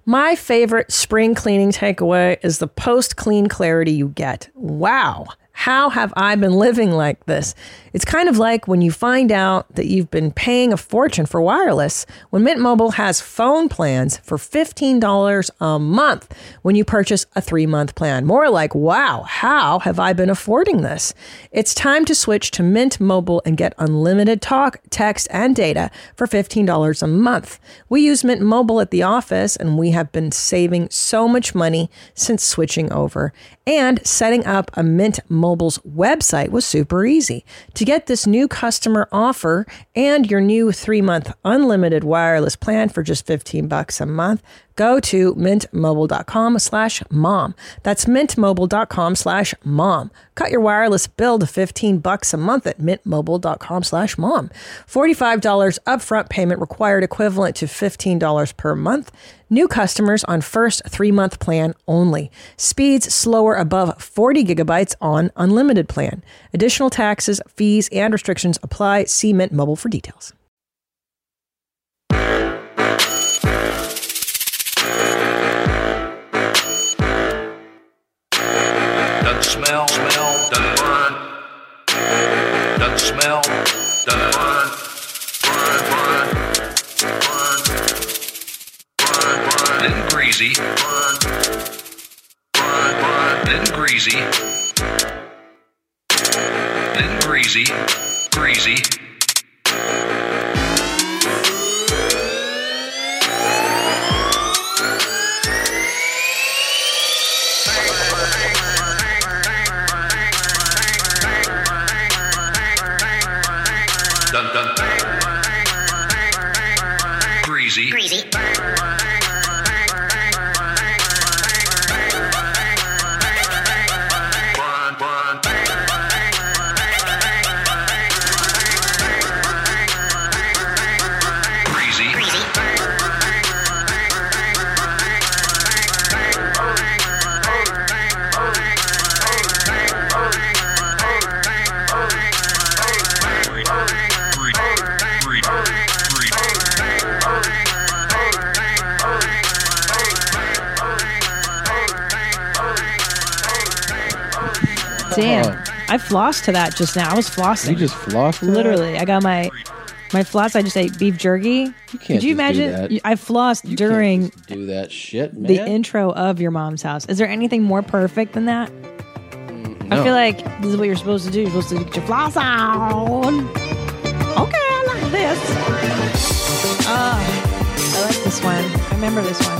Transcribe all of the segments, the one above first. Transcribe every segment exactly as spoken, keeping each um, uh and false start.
My favorite spring cleaning takeaway is the post-clean clarity you get. Wow. How have I been living like this? It's kind of like when you find out that you've been paying a fortune for wireless when Mint Mobile has phone plans for fifteen dollars a month when you purchase a three-month plan. More like, wow, how have I been affording this? It's time to switch to Mint Mobile and get unlimited talk, text, and data for fifteen dollars a month. We use Mint Mobile at the office, and we have been saving so much money since switching over. And setting up a Mint Mobile's website was super easy. To get this new customer offer and your new three-month unlimited wireless plan for just fifteen bucks a month, go to mintmobile.com slash mom. That's mintmobile.com slash mom. Cut your wireless bill to fifteen bucks a month at mintmobile.com slash mom. forty-five dollars upfront payment required, equivalent to fifteen dollars per month. New customers on first three-month plan only. Speeds slower above forty gigabytes on unlimited plan. Additional taxes, fees, and restrictions apply. See Mint Mobile for details. Doesn't smell, smell, doesn't burn. Doesn't smell, doesn't burn. Burn, burn, burn, burn, burn. Isn't greasy. Burn, burn, burn. Isn't greasy. Isn't greasy. Greasy. Dun dun. Greasy. Greasy. Burn, burn. Greasy. Greasy. Damn. I flossed to that just now. I was flossing. You just flossed? Literally. I got my my floss. I just ate beef jerky. You can't Could you just imagine? do that. I flossed You during can't just do that shit, man. the intro of Your Mom's House. Is there anything more perfect than that? No. I feel like this is what you're supposed to do. You're supposed to get your floss on. Okay, I like this. Uh, I like this one. I remember this one.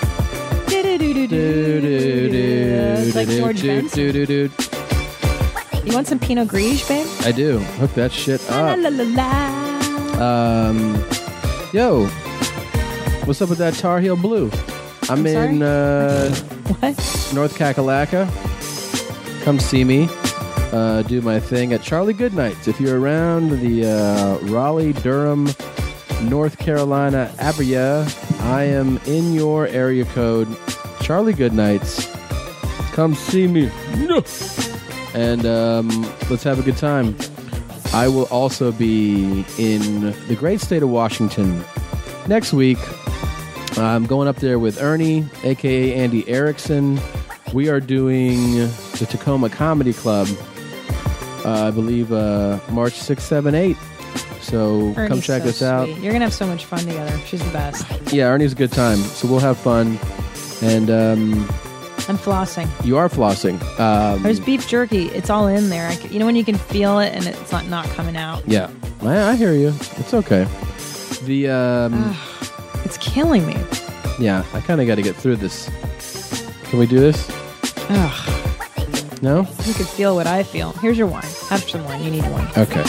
It's like George Benson. You want some Pinot Grigio, babe? I do. Hook that shit up. La, la, la, la. Um, yo, what's up with that Tar Heel Blue? I'm, I'm in uh, What? North Kakalaka. Come see me. Uh, do my thing at Charlie Goodnights. If you're around the uh, Raleigh, Durham, North Carolina area, I am in your area code. Charlie Goodnights. Come see me. No. And um, let's have a good time. I will also be in the great state of Washington next week. I'm going up there with Ernie, a k a. Andy Erickson. We are doing the Tacoma Comedy Club, uh, I believe, uh, March sixth, seventh, eighth. So Ernie's come check so us out. sweet. You're going to have so much fun together. She's the best. Yeah, Ernie's a good time. So we'll have fun. And um, I'm flossing. you are flossing. Um, There's beef jerky. It's all in there. I c you know when you can feel it and it's not, not coming out? yeah, I, I hear you. It's okay. The um, It's killing me. yeah, I kind of got to get through this. Can we do this? Ugh. No? You could feel what I feel. Here's your wine. Have some wine. You need one. Okay.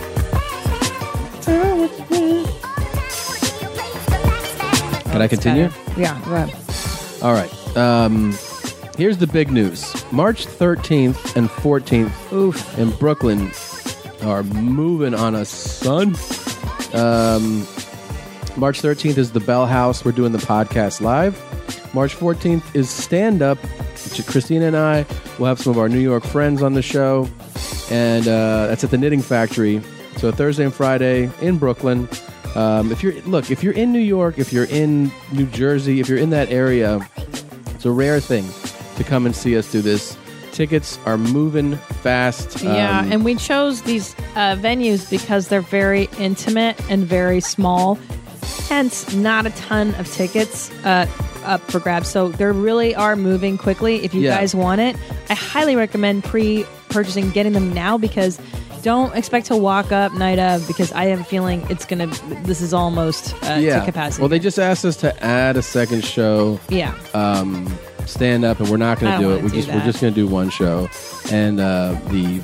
Can I continue? Better. Yeah, go ahead. All right. Um, here's the big news. March thirteenth and fourteenth Oof. in Brooklyn are moving on us, son. Um, March thirteenth is the Bell House. We're doing the podcast live. March fourteenth is stand-up. Christina and I will have some of our New York friends on the show. And uh, that's at the Knitting Factory. So Thursday and Friday in Brooklyn. Um, if you're look, if you're in New York, if you're in New Jersey, if you're in that area, it's a rare thing to come and see us do this. Tickets are moving fast. Yeah, Um, and we chose these uh, venues because they're very intimate and very small. Hence, not a ton of tickets uh, up for grabs. So they really are moving quickly. If you Yeah. guys want it, I highly recommend pre-purchasing, getting them now, because don't expect to walk up night of, because I have a feeling it's gonna. This is almost uh, yeah. to capacity. Well, they just asked us to add a second show. yeah. Um, stand up, and we're not going I to don't do it. wanna We do just we're that. just going to do one show, and uh, the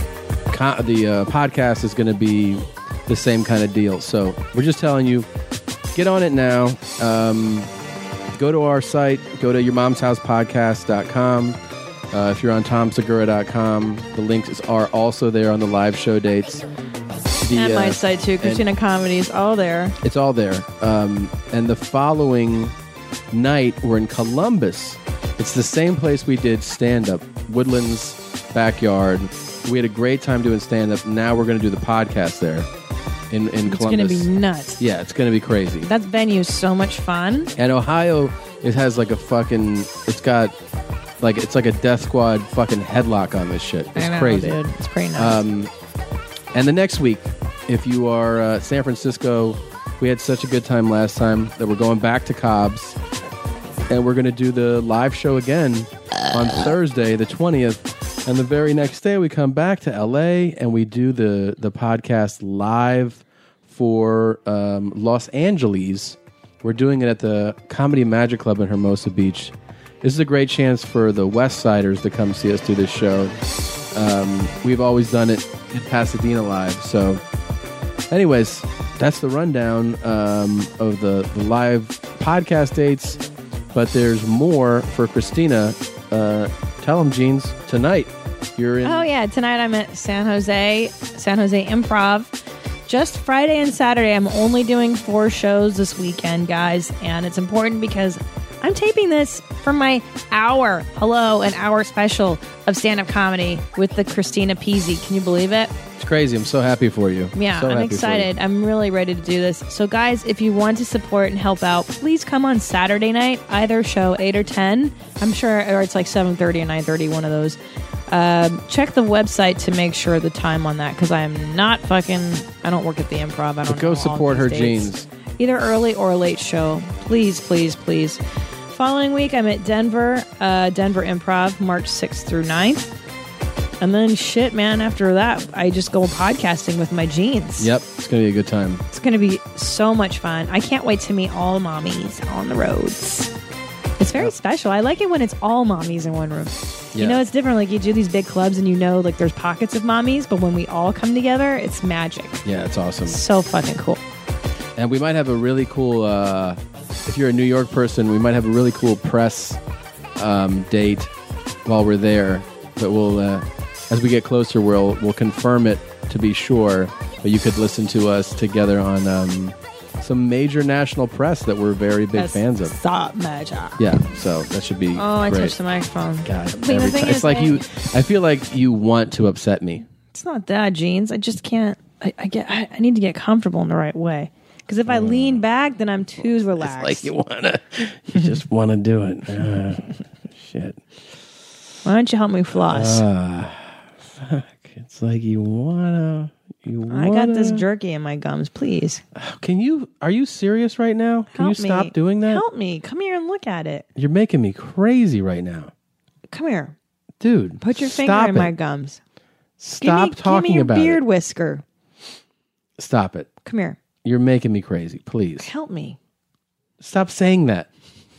co- the uh, podcast is going to be the same kind of deal. So we're just telling you, get on it now. Um, go to our site. Go to your mom's house podcast dot com. Uh, if you're on tom segura dot com, the links are also there on the live show dates. The, And my uh, site too, Christina Comedies, all there. It's all there. Um, and the following night, we're in Columbus. It's the same place we did stand-up, Woodlands backyard. We had a great time doing stand-up. Now we're going to do the podcast there in, in It's Columbus. going to be nuts. Yeah, it's going to be crazy. That venue is so much fun. And Ohio, it has like a fucking, it's got like, it's like a Death Squad fucking headlock on this shit. It's I know, crazy. dude. It's pretty nice. Um, and the next week, if you are uh, San Francisco, we had such a good time last time that we're going back to Cobb's, and we're going to do the live show again on Thursday, the twentieth. And the very next day, we come back to L A and we do the the podcast live for um, Los Angeles. We're doing it at the Comedy Magic Club in Hermosa Beach. This is a great chance for the West Siders to come see us do this show. Um, we've always done it in Pasadena live. So, anyways, that's the rundown um, of the, the live podcast dates. But there's more for Christina. Uh, tell them, Jeans, tonight you're in. Oh yeah, tonight I'm at San Jose, San Jose Improv. Just Friday and Saturday. I'm only doing four shows this weekend, guys, and it's important because I'm taping this for my hour, hello, an hour special of stand-up comedy with the Christina Peasy. Can you believe it? It's crazy. I'm so happy for you. Yeah, so I'm happy for you. excited. I'm really ready to do this. So, guys, if you want to support and help out, please come on Saturday night, either show eight or ten. I'm sure, or it's like seven thirty or nine thirty, one of those. Um, check the website to make sure the time on that, because I am not fucking, I don't work at the Improv. I don't But go know all support these her dates. Jeans. Either early or late show. Please, please, please. Following week, I'm at Denver, uh, Denver Improv, March sixth through ninth. And then shit, man, after that, I just go podcasting with my jeans. Yep, it's going to be a good time. It's going to be so much fun. I can't wait to meet all mommies on the roads. It's very Yep. special. I like it when it's all mommies in one room. Yeah. You know, it's different. Like, you do these big clubs and you know, like, there's pockets of mommies, but when we all come together, it's magic. Yeah, it's awesome. So fucking cool. And we might have a really cool, uh, if you're a New York person, we might have a really cool press um, date while we're there. But we'll, uh, as we get closer, we'll we'll confirm it to be sure. But you could listen to us together on um, some major national press that we're very big That's fans of. Stop magic. Yeah, so that should be Oh, I great. touched the microphone. God, Wait, the every thing time. is, It's like I- you. I feel like you want to upset me. It's not that, jeans. I just can't. I, I get. I, I need to get comfortable in the right way. Because if I lean back, then I'm too relaxed. It's like you wanna. You just want to do it. Uh, shit. Why don't you help me floss? Uh, fuck. It's like you wanna. You wanna. I got this jerky in my gums. Please Can you? Are you serious right now? Can help you stop me. doing that? Help me. Come here and look at it. You're making me crazy right now, Come here. dude. Put your finger stop in it. my gums. Stop give me, talking give me your about beard it. whisker. Stop it. Come here. You're making me crazy. Please Help me. stop saying that.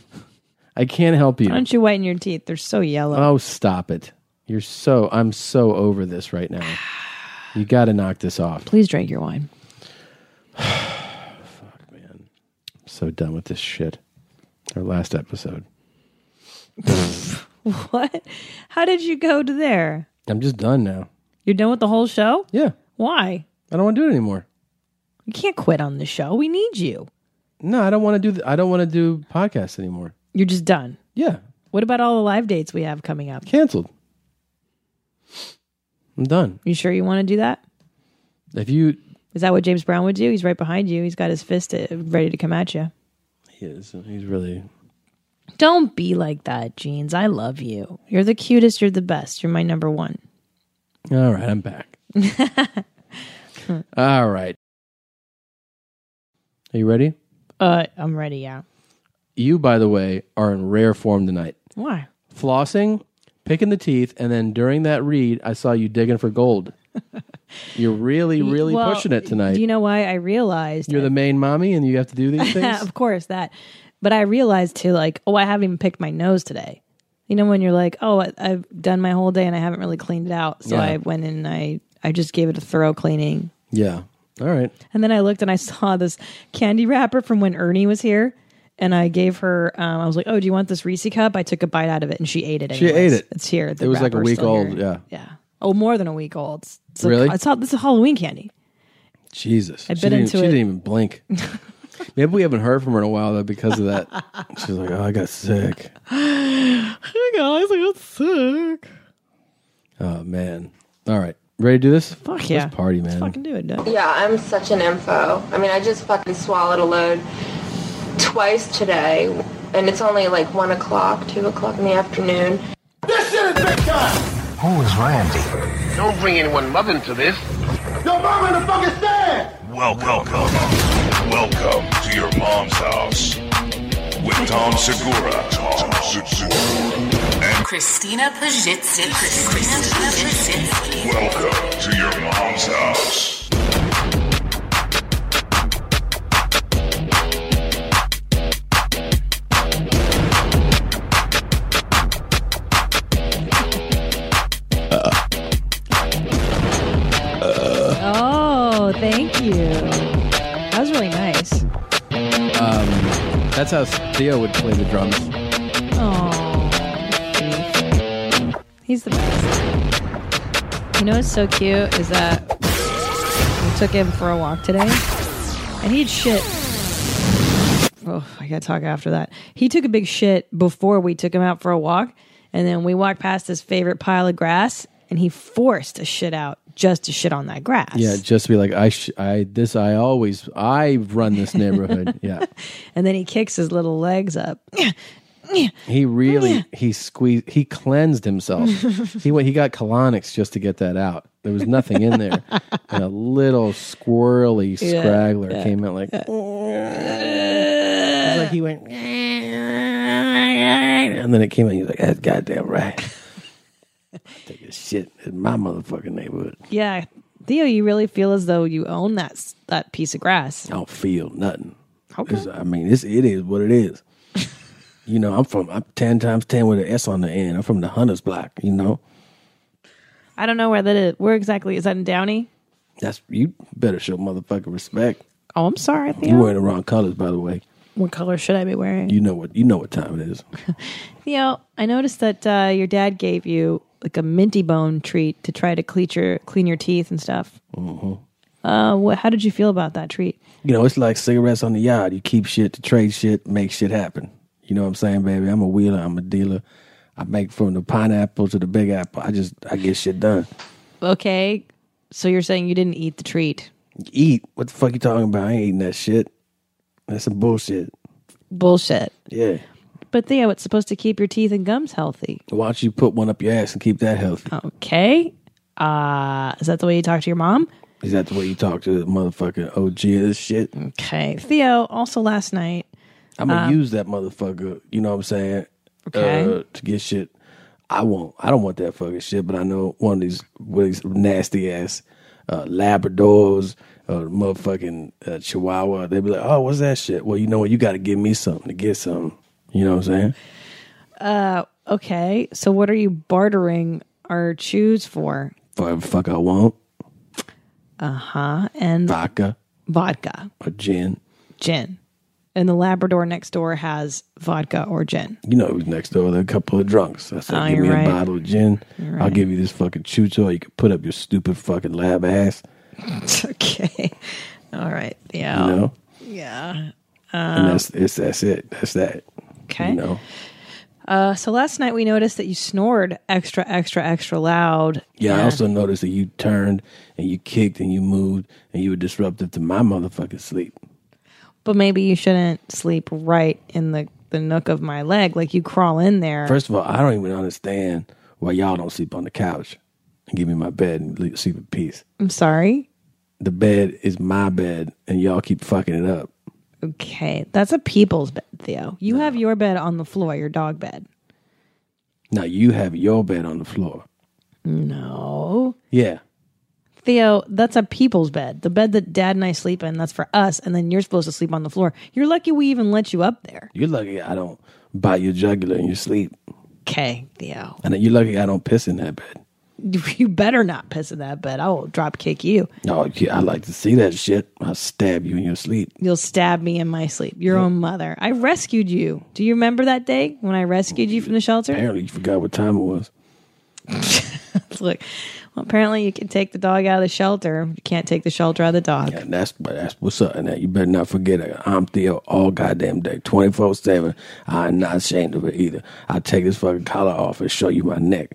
I can't help you. Why don't you whiten your teeth? They're so yellow. Oh, stop it. You're so. I'm so over this right now. You got to knock this off. Please drink your wine. Fuck, man. I'm so done with this shit. Our last episode. What? How did you go to there? I'm just done now. You're done with the whole show? Yeah. Why? I don't want to do it anymore. You can't quit on the show. We need you. No, I don't want to do. Th- I don't want to do podcasts anymore. You're just done. Yeah, What about all the live dates we have coming up? canceled. I'm done. You sure you want to do that? If you Is that what James Brown would do? He's right behind you. He's got his fist uh, ready to come at you. He is. He's really. Don't be like that, Jeans. I love you. You're the cutest. You're the best. You're my number one. All right, I'm back. All right. Are you ready? Uh, I'm ready, yeah. You, by the way, are in rare form tonight. Why? Flossing, picking the teeth, and then during that read, I saw you digging for gold. You're really, really Well, pushing it tonight. Do you know why I realized? You're the main mommy and you have to do these things? Of course, that. But I realized too, like, oh, I haven't even picked my nose today. You know, when you're like, oh, I, I've done my whole day and I haven't really cleaned it out. So Yeah. I went in and I, I just gave it a thorough cleaning. Yeah. All right. And then I looked and I saw this candy wrapper from when Ernie was here. And I gave her, um, I was like, oh, do you want this Reese cup? I took a bite out of it and she ate it She anyways. ate it. It's here. The It was like a wrapper's week still old, here. yeah. Yeah. Oh, more than a week old. It's, it's Really? A, it's, all, it's a Halloween candy. Jesus. I she bit didn't, into she it. didn't even blink. Maybe we haven't heard from her in a while though because of that. She's like, oh, I got sick. Hey guys, I got sick. Oh, man. All right. Ready to do this? Fuck yeah. Let's party, man. Fucking do it, Doug. Yeah, I'm such an info. I mean, I just fucking swallowed a load twice today, and it's only like one o'clock, two o'clock in the afternoon. This shit is big time! Who is Randy? Don't bring anyone love into this. Yo, mom in the fucking stand! Welcome, welcome to your mom's house with Tom Segura, Tom Segura, and Christina Pajitsky. Christina Pajitsky. welcome to your mom's house. Oh, thank you. That was really nice. Um, that's how Theo would play the drums. Oh, he's the best. You know what's so cute is that we took him for a walk today, and he'd shit. Oh, I gotta talk after that. He took a big shit before we took him out for a walk, and then we walked past his favorite pile of grass, and he forced a shit out just to shit on that grass. Yeah, just be like, I, sh- I, this, I always, I run this neighborhood. Yeah. And then he kicks his little legs up. He really, he squeezed, he cleansed himself. he went, he got colonics just to get that out. There was nothing in there. And a little squirrely Yeah, scraggler yeah. came out like, it was like he went, and then it came out, he was like, that's goddamn right. Take this shit in my motherfucking neighborhood. Yeah, Theo, you really feel as though you own that s- that piece of grass. I don't feel nothing. Okay. It's- I mean, it's, it is what it is. You know, I'm from, I'm ten times ten with an S on the end. I'm from the Hunters Block, you know? I don't know where that is. Where exactly is that in Downey? That's, you better show motherfucking respect. Oh, I'm sorry, Theo. You wearing the wrong colors, by the way. What color should I be wearing? You know what, you know what time it is. Theo, I noticed that uh, your dad gave you like a minty bone treat to try to clean your clean your teeth and stuff. Mm-hmm. Uh, what? How did you feel about that treat? You know, it's like cigarettes on the yard. You keep shit to trade shit, make shit happen. You know what I'm saying, baby? I'm a wheeler, I'm a dealer. I make from the pineapple to the big apple. I just, I get shit done. Okay, so you're saying you didn't eat the treat? Eat? What the fuck you talking about? I ain't eating that shit. That's some bullshit. Bullshit. Yeah. But Theo, it's supposed to keep your teeth and gums healthy. Why don't you put one up your ass and keep that healthy? Okay. Uh, is that the way you talk to your mom? Is that the way you talk to the motherfucking O G of this shit? Okay. Theo, also last night. I'm gonna Um, use that motherfucker, you know what I'm saying? Okay. Uh, to get shit. I won't. I don't want that fucking shit, but I know one of these, one of these nasty ass uh, Labradors or motherfucking uh, Chihuahua. They be like, oh, what's that shit? Well, you know what? You got to give me something to get something. You know what I'm saying? Uh, okay. So what are you bartering our chews for? For whatever the fuck I want. Uh-huh. And Vodka vodka, or gin. gin. And the Labrador next door has vodka or gin. You know who's next door? There are a couple of drunks. I said, Oh, give you're me right. a bottle of gin. You're I'll right. give you this fucking chew toy. You can put up your stupid fucking lab ass. Okay. All right. Yeah. You know? Yeah. and that's it's, that's it. That's that. Okay. You know? Uh, so last night we noticed that you snored extra, extra, extra loud. Yeah, and I also noticed that you turned and you kicked and you moved and you were disruptive to my motherfucking sleep. But maybe you shouldn't sleep right in the, the nook of my leg. Like you crawl in there. First of all, I don't even understand why y'all don't sleep on the couch and give me my bed and leave, sleep in peace. I'm sorry? The bed is my bed and y'all keep fucking it up. Okay, that's a people's bed, Theo. You no. have your bed on the floor, your dog bed. Now you have your bed on the floor. No. Yeah. Theo, that's a people's bed. The bed that Dad and I sleep in, that's for us, and then you're supposed to sleep on the floor. You're lucky we even let you up there. You're lucky I don't bite your jugular in your sleep. Okay, Theo. And then you're lucky I don't piss in that bed. You better not piss in that bed. I will drop kick you. No, yeah, I like to see that shit. I'll stab you in your sleep. You'll stab me in my sleep. Your yeah. own mother. I rescued you. Do you remember that day when I rescued you from the shelter? Apparently you forgot what time it was. Look, well, apparently you can take the dog out of the shelter. You can't take the shelter out of the dog. Yeah, that's that's what's up. And that you better not forget it. I'm Theo all goddamn day, twenty-four seven. I'm not ashamed of it either. I'll take this fucking collar off and show you my neck.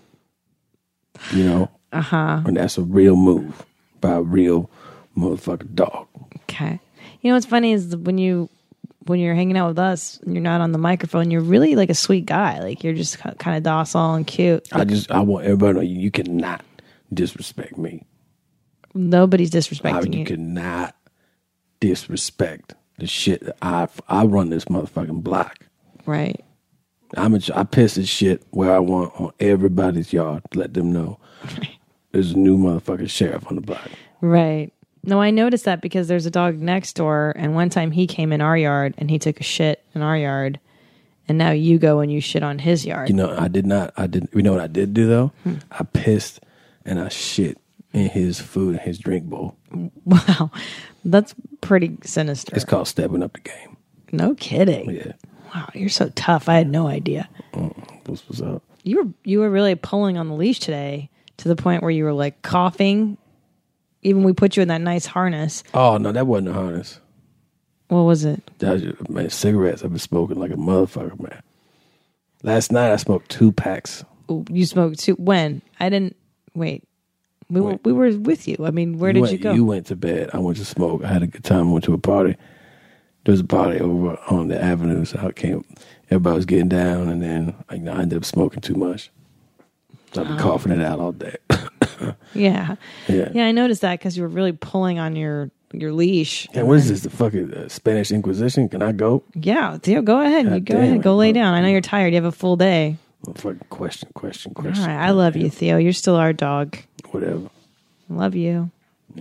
You know? Uh-huh. And that's a real move by a real motherfucking dog. Okay. You know what's funny is when you when you're hanging out with us and you're not on the microphone, you're really like a sweet guy. Like you're just kind of docile and cute. I just I want everybody to know you, you cannot disrespect me. Nobody's disrespecting I, you. You cannot disrespect the shit that I I run this motherfucking block. Right. I'm a, I piss this shit where I want on everybody's yard to let them know there's a new motherfucking sheriff on the block. Right. No, I noticed that because there's a dog next door, and one time he came in our yard and he took a shit in our yard, and now you go and you shit on his yard. You know, I did not. I didn't. You know what I did do though? Hmm. I pissed and I shit in his food and his drink bowl. Wow, that's pretty sinister. It's called stepping up the game. No kidding. Yeah. Wow, you're so tough. I had no idea. Mm, what's, what's up? You were you were really pulling on the leash today to the point where you were like coughing. Even we put you in that nice harness. Oh no, that wasn't a harness. What was it? That was just, man, cigarettes. I've been smoking like a motherfucker, man. Last night I smoked two packs. Ooh, you smoked two? When? I didn't. Wait. We wait. were we were with you. I mean, where you did went, you go? You went to bed. I went to smoke. I had a good time. I went to a party. There was a party over on the avenue, so I came. Everybody was getting down, and then you know, I ended up smoking too much. So I've been oh. coughing it out all day. yeah. yeah, yeah. I noticed that because you were really pulling on your your leash. Yeah, what is this? The fucking uh, Spanish Inquisition? Can I go? Yeah, Theo, go ahead. God you go damn ahead. it. Go lay down. I know you're tired. You have a full day. Well, fucking question, question, question. All right, I love you, Theo. You're still our dog. Whatever. Love you. Yeah.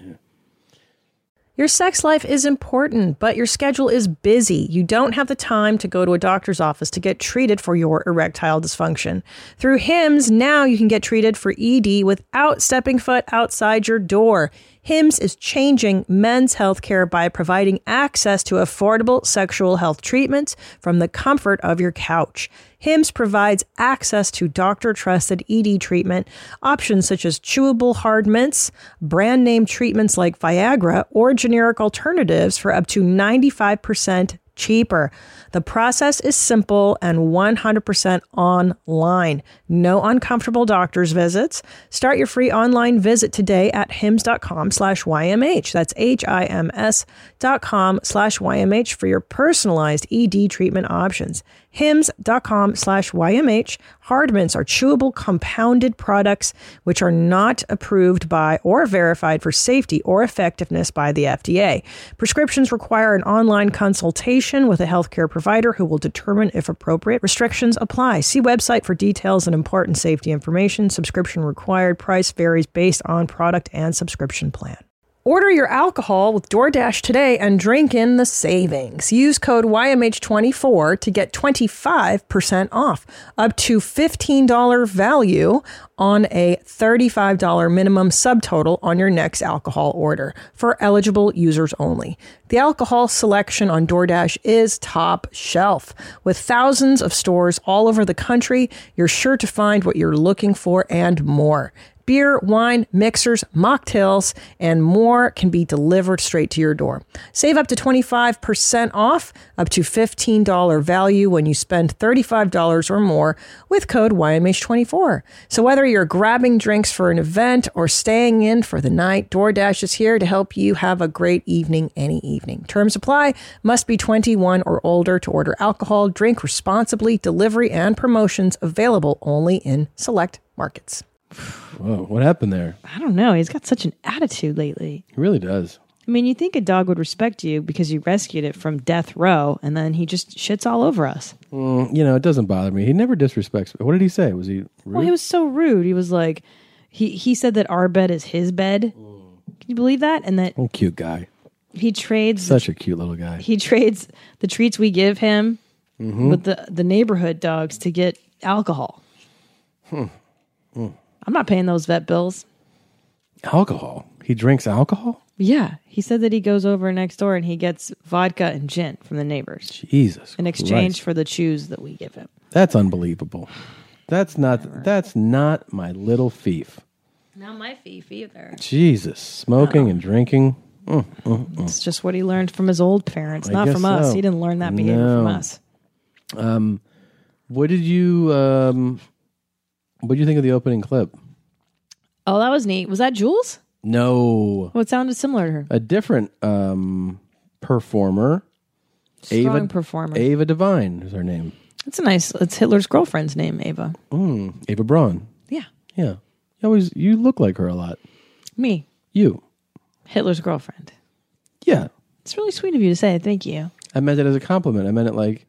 Your sex life is important, but your schedule is busy. You don't have the time to go to a doctor's office to get treated for your erectile dysfunction. Through Hims, now you can get treated for E D without stepping foot outside your door. Hims is changing men's healthcare by providing access to affordable sexual health treatments from the comfort of your couch. Hims provides access to doctor-trusted E D treatment, options such as chewable hard mints, brand-name treatments like Viagra, or generic alternatives for up to ninety-five percent cheaper. The process is simple and one hundred percent online. No uncomfortable doctor's visits. Start your free online visit today at hims.com slash YMH. That's H-I-M-S dot com slash YMH for your personalized E D treatment options. Hims.com slash YMH. Hard mints are chewable compounded products which are not approved by or verified for safety or effectiveness by the F D A. Prescriptions require an online consultation with a healthcare provider who will determine if appropriate. Restrictions apply. See website for details and important safety information. Subscription required. Price varies based on product and subscription plan. Order your alcohol with DoorDash today and drink in the savings. Use code Y M H twenty-four to get twenty-five percent off, up to fifteen dollars value on a thirty-five dollars minimum subtotal on your next alcohol order for eligible users only. The alcohol selection on DoorDash is top shelf. With thousands of stores all over the country, you're sure to find what you're looking for and more. Beer, wine, mixers, mocktails, and more can be delivered straight to your door. Save up to twenty-five percent off, up to fifteen dollars value when you spend thirty-five dollars or more with code Y M H twenty-four. So whether you're grabbing drinks for an event or staying in for the night, DoorDash is here to help you have a great evening any evening. Terms apply. Must be twenty-one or older to order alcohol. Drink responsibly. Delivery and promotions available only in select markets. Whoa, what happened there? I don't know. He's got such an attitude lately. He really does. I mean, you think a dog would respect you because you rescued it from death row, and then he just shits all over us. Mm, you know, it doesn't bother me. He never disrespects me. What did he say? Was he rude? Well, he was so rude. He was like, he, he said that our bed is his bed. Can you believe that? And that oh, cute guy. He trades such a cute little guy. He trades the treats we give him mm-hmm. with the the neighborhood dogs to get alcohol. Hmm. Mm. I'm not paying those vet bills. Alcohol? He drinks alcohol? Yeah. He said that he goes over next door and he gets vodka and gin from the neighbors. Jesus in exchange Christ. for the chews that we give him. That's unbelievable. That's not that's not my little thief. Not my thief either. Jesus. Smoking no. and drinking. Mm, mm, mm. It's just what he learned from his old parents, I not from us. So. He didn't learn that behavior no. from us. Um, what did you um, what did you think of the opening clip? Oh, that was neat. Was that Jules? No. Well, it sounded similar to her. A different um, performer. Strong Ava, performer. Ava Devine is her name. It's a nice. It's Hitler's girlfriend's name, Ava. Mm, Ava Braun. Yeah. Yeah. You always you look like her a lot. Me. You. Hitler's girlfriend. Yeah. It's really sweet of you to say. Thank you. I meant it as a compliment. I meant it like,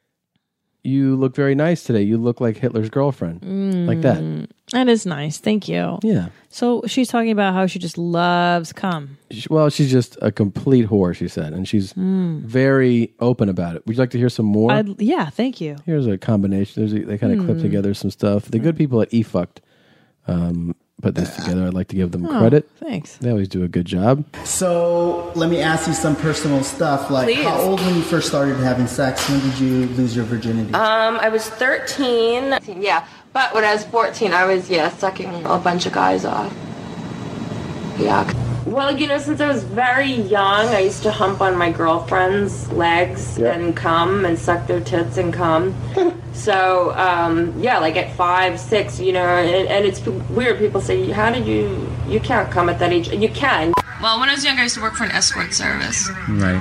you look very nice today. You look like Hitler's girlfriend. Mm, like that. That is nice. Thank you. Yeah. So she's talking about how she just loves cum. She, well, she's just a complete whore, she said. And she's mm. very open about it. Would you like to hear some more? I'd, yeah, thank you. Here's a combination. There's a, they kind of mm. clip together some stuff. The good people at eFucked um, put this together. I'd like to give them oh, credit. Thanks. They always do a good job. So let me ask you some personal stuff. Like, Please. How old when you first started having sex? When did you lose your virginity? Um, I was thirteen. Yeah, but when I was fourteen, I was, yeah, sucking a bunch of guys off. Yeah. Well, you know, since I was very young, I used to hump on my girlfriend's legs yep. and cum and suck their tits and cum. So, um, yeah, like at five, six, you know, and, and it's weird. People say, how did you, you can't come at that age. You can. Well, when I was young, I used to work for an escort service. Right.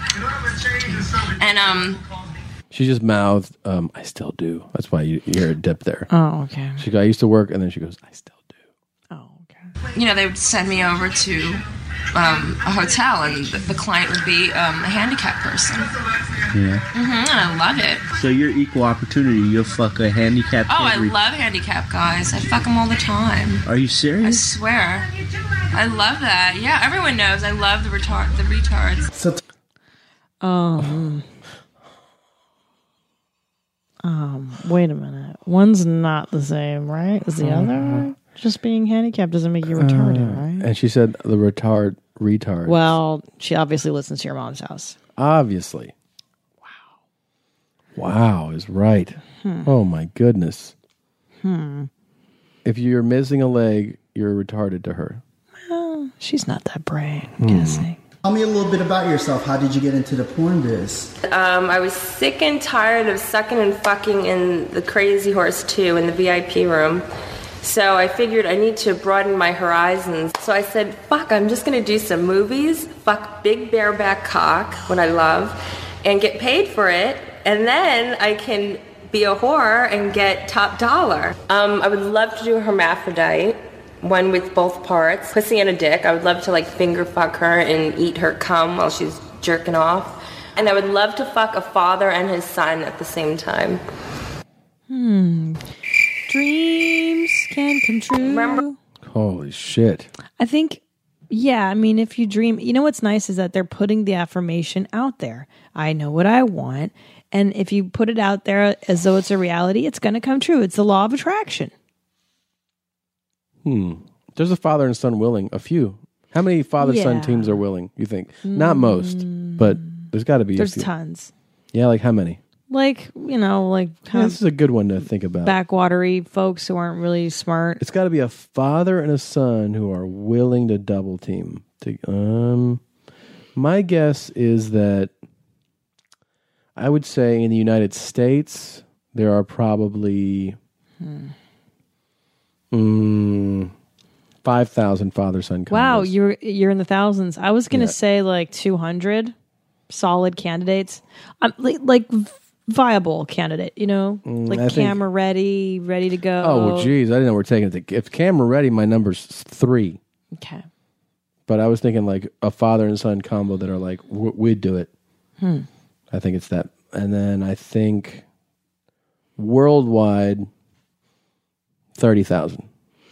And, um... She just mouthed, um, I still do. That's why you, you hear a dip there. Oh, okay. She goes, I used to work, and then she goes, I still do. Oh, okay. You know, they would send me over to um, a hotel, and the, the client would be um, a handicapped person. Yeah. Mm-hmm, and I love it. So you're equal opportunity. You'll fuck a handicapped Oh, every... I love handicapped guys. I fuck them all the time. Are you I serious? swear. I love that. Yeah, everyone knows I love the retard, the retards. So t- um... Um, wait a minute. One's not the same, right? As the uh, other? Just being handicapped doesn't make you retarded, uh, right? And she said the retard, retard. Well, she obviously listens to your mom's house. Obviously. Wow. Wow is right. Hmm. Oh my goodness. Hmm. If you're missing a leg, you're retarded to her. Well, she's not that bright, I'm hmm. guessing. Tell me a little bit about yourself. How did you get into the porn biz? Um, I was sick and tired of sucking and fucking in the Crazy Horse two in the V I P room. So I figured I need to broaden my horizons. So I said, fuck, I'm just going to do some movies, fuck big bareback cock, what I love, and get paid for it. And then I can be a whore and get top dollar. Um, I would love to do a hermaphrodite. One with both parts, pussy and a dick. I would love to like finger fuck her and eat her cum while she's jerking off. And I would love to fuck a father and his son at the same time. Hmm. Dreams can come true. Remember? Holy shit. I think, yeah, I mean, if you dream, you know what's nice is that they're putting the affirmation out there. I know what I want. And if you put it out there as though it's a reality, it's going to come true. It's the law of attraction. Hmm. There's a father and son willing. A few. How many father-son Yeah. teams are willing, you think? Not most, but there's got to be a There's few. tons. Yeah, like how many? Like, you know, like Yeah, kind this is a good one to think of about. backwatery folks who aren't really smart. It's got to be a father and a son who are willing to double team. To, um, my guess is that I would say in the United States there are probably Hmm. mm, five thousand father-son combos. Wow, you're you're in the thousands. I was gonna Yeah. say like two hundred solid candidates, um, like, like viable candidate. You know, Mm, like I think- camera ready, ready to go. Oh, well, geez, I didn't know we're taking it. To, if camera ready, my number's three. Okay. But I was thinking like a father and son combo that are like, w- we'd do it. Hmm. I think it's that. And then I think worldwide, thirty thousand.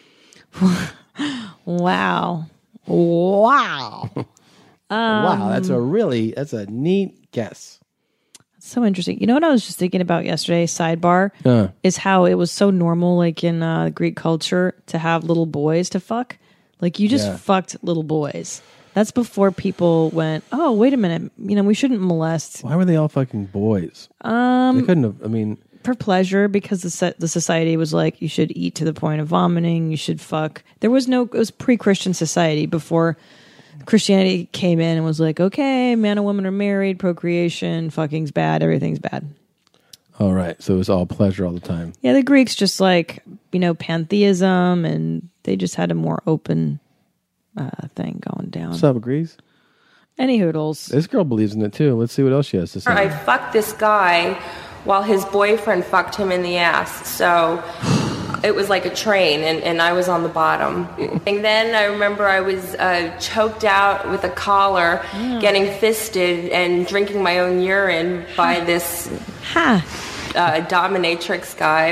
Wow, wow, um, Wow, that's a really, that's a neat guess. so interesting. You know what I was just thinking about yesterday? Sidebar Huh. is how it was so normal, like in uh, Greek culture, to have little boys to fuck. Like you just Yeah. fucked little boys. That's before people went, oh, wait a minute, you know, we shouldn't molest. Why were they all fucking boys? Um, They couldn't have, I mean, for pleasure, because the so- the society was like, you should eat to the point of vomiting, you should fuck. There was no, it was pre-Christian society before Christianity came in and was like, okay, man and woman are married, procreation, fucking's bad, everything's bad. all right. So it was all pleasure all the time. Yeah, the Greeks just like, you know, pantheism, and they just had a more open uh, thing going down. What's up, Grease? Any hoodles. This girl believes in it too. Let's see what else she has to say. I fucked this guy while his boyfriend fucked him in the ass. So it was like a train, and, and I was on the bottom. And then I remember I was uh, choked out with a collar, getting fisted, and drinking my own urine by this uh, dominatrix guy.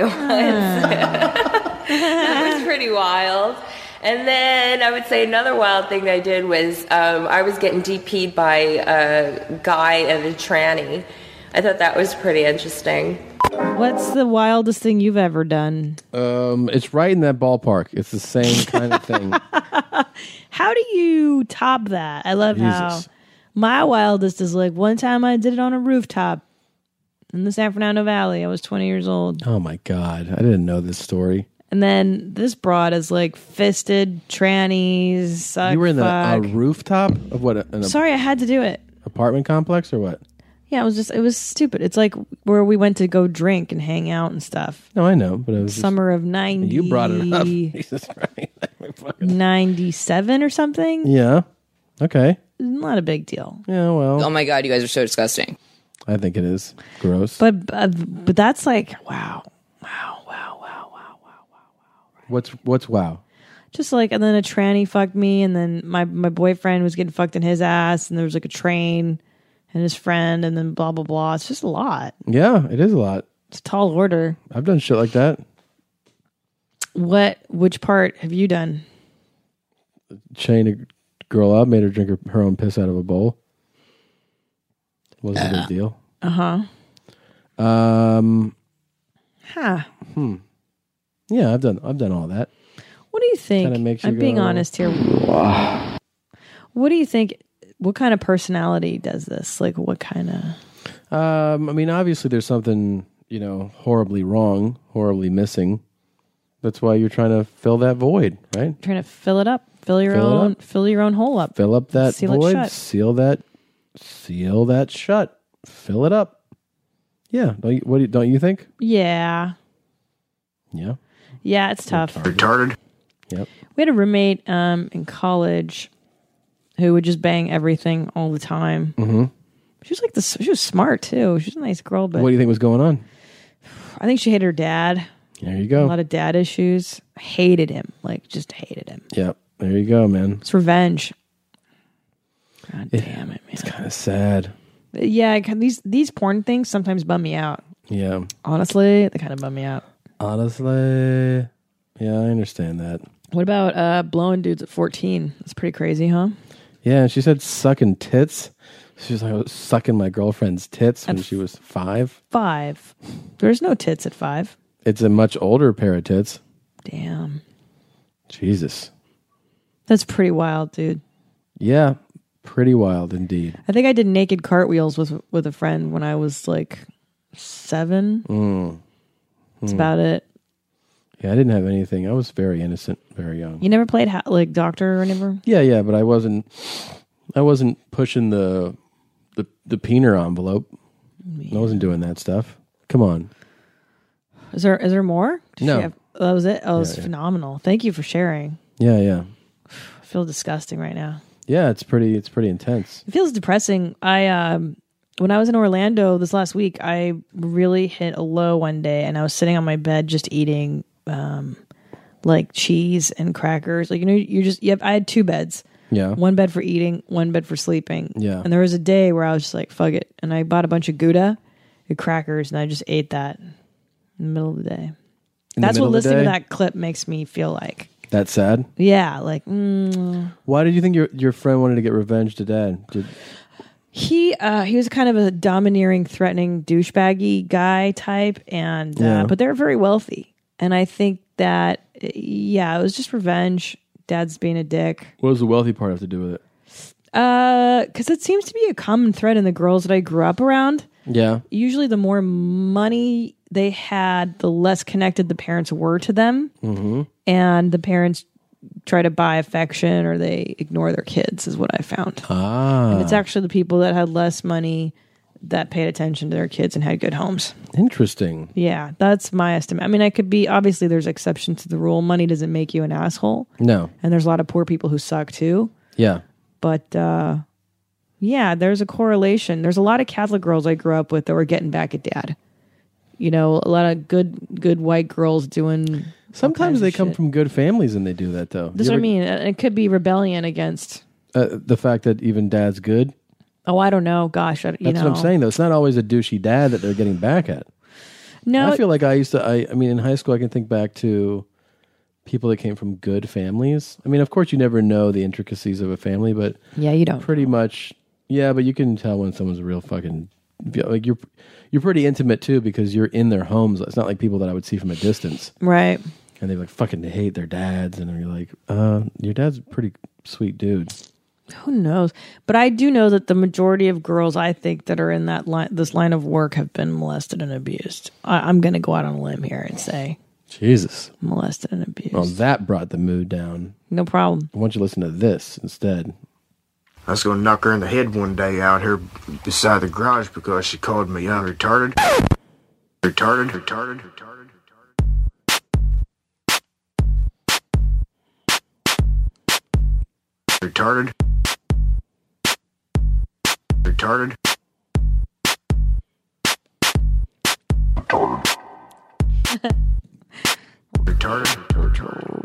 That was pretty wild. And then I would say another wild thing that I did was um, I was getting D P'd by a guy and a tranny. I thought that was pretty interesting. What's the wildest thing you've ever done? Um, it's right in that ballpark. It's the same kind of thing. How do you top that? I love how Jesus. my wildest is like one time I did it on a rooftop in the San Fernando Valley. I was twenty years old. Oh my God. I didn't know this story. And then this broad is like fisted, trannies, suck, you were in the, a fuck. rooftop of what? An Sorry, I had to do it. apartment complex or what? Yeah, it was just, it was stupid. It's like where we went to go drink and hang out and stuff. No, I know, but it was just- Summer of ninety. You brought it up. Jesus Christ. ninety-seven or something. Yeah. Okay. Not a big deal. Yeah. Well. Oh my God, you guys are so disgusting. I think it is gross. But uh, but that's like, wow. What's what's wow? Just like, and then a tranny fucked me, and then my, my boyfriend was getting fucked in his ass, and there was like a train and his friend, and then blah, blah, blah. It's just a lot. Yeah, it is a lot. It's a tall order. I've done shit like that. What, which part have you done? Chained a girl up, made her drink her, her own piss out of a bowl. Wasn't a big deal. Uh huh. Um. Huh. Hmm. Yeah, I've done. I've done all that. What do you think? Kinda makes you I'm being go, honest here. "Wow." What do you think? What kind of personality does this? Like, what kind of? Um. I mean, obviously, there's something you know horribly wrong, horribly missing. That's why you're trying to fill that void, right? Trying to fill it up, fill your Fill it own, up. fill your own hole up, Fill up that Seal it void. shut. Seal that. Seal that shut. Fill it up. Yeah. Don't you, what do you, don't you think? Yeah, Yeah. yeah, it's tough. Retarded. Yep. We had a roommate um, in college who would just bang everything all the time. Mm-hmm. She was like this. She was smart too. She was a nice girl, but What do you think was going on? I think she hated her dad. There you go. A lot of dad issues. Hated him. Like just hated him. Yep. There you go, man. It's revenge. God damn it, man. It's kind of sad. Yeah, I can- these these porn things sometimes bum me out. Yeah. Honestly, they kind of bum me out. Honestly, yeah, I understand that. What about uh, blowing dudes at fourteen? That's pretty crazy, huh? Yeah, and she said sucking tits. She was like, I was sucking my girlfriend's tits when At she was five. Five. There's no tits at five. It's a much older pair of tits. Damn. Jesus. That's pretty wild, dude. Yeah, pretty wild indeed. I think I did naked cartwheels with with a friend when I was like seven. Mm. That's Mm. about it. Yeah, I didn't have anything. I was very innocent, very young. You never played ha- like doctor or never? Yeah, yeah, but I wasn't. I wasn't pushing the the the peener envelope. I wasn't doing that stuff. Come on. Is there is there more? Did No. you have- that was it. Oh, it was Yeah, yeah. phenomenal. Thank you for sharing. Yeah, yeah, I feel disgusting right now. yeah. It's pretty. It's pretty intense. It feels depressing. I um when I was in Orlando this last week, I really hit a low one day, and I was sitting on my bed just eating um like cheese and crackers. Like you know, you're just you have. I had two beds. Yeah. One bed for eating, one bed for sleeping. Yeah. And there was a day where I was just like, fuck it. And I bought a bunch of Gouda and crackers and I just ate that in the middle of the day. In the That's middle what of the listening to day? that clip makes me feel like. That's sad. Yeah. Like, mm. Why did you think your your friend wanted to get revenge to Dad? Did, He uh, he was kind of a domineering, threatening, douchebaggy guy type. And, uh, Yeah. but they're very wealthy. And I think that, yeah, it was just revenge. Dad's being a dick. what does the wealthy part have to do with it? Uh, because it seems to be a common thread in the girls that I grew up around. Yeah. Usually, the more money they had, the less connected the parents were to them, Mm-hmm. and the parents try to buy affection or they ignore their kids. Is what I found. Ah. And it's actually the people that had less money that paid attention to their kids and had good homes. Interesting. Yeah, that's my estimate. I mean, I could be obviously there's exceptions to the rule. Money doesn't make you an asshole. No. And there's a lot of poor people who suck too. Yeah. But uh, yeah, there's a correlation. There's a lot of Catholic girls I grew up with that were getting back at Dad. You know, a lot of good, good white girls doing. Sometimes they come from good families and they do that though. That's You what I ever- mean. It could be rebellion against. Uh, the fact that even Dad's good. Oh, I don't know. Gosh, I, you That's know. what I'm saying though. It's not always a douchey dad that they're getting back at. No, I feel like I used to. I, I mean, in high school, I can think back to people that came from good families. I mean, of course, you never know the intricacies of a family, but yeah, you don't. Pretty much, yeah. But you can tell when someone's a real fucking like you're. You're pretty intimate too because you're in their homes. It's not like people that I would see from a distance, right? And they like fucking hate their dads, and you're like, uh, your dad's a pretty sweet dude. Who knows? But I do know that the majority of girls I think that are in that line, this line of work, have been molested and abused. I, I'm going to go out on a limb here and say, Jesus, molested and abused. Well, that brought the mood down. No problem. I want you to listen to this instead. I was gonna knock her in the head one day out here beside the garage because she called me young retarded. Retarded, retarded, retarded, retarded. Retarded. Retarded. Retarded. Retarded.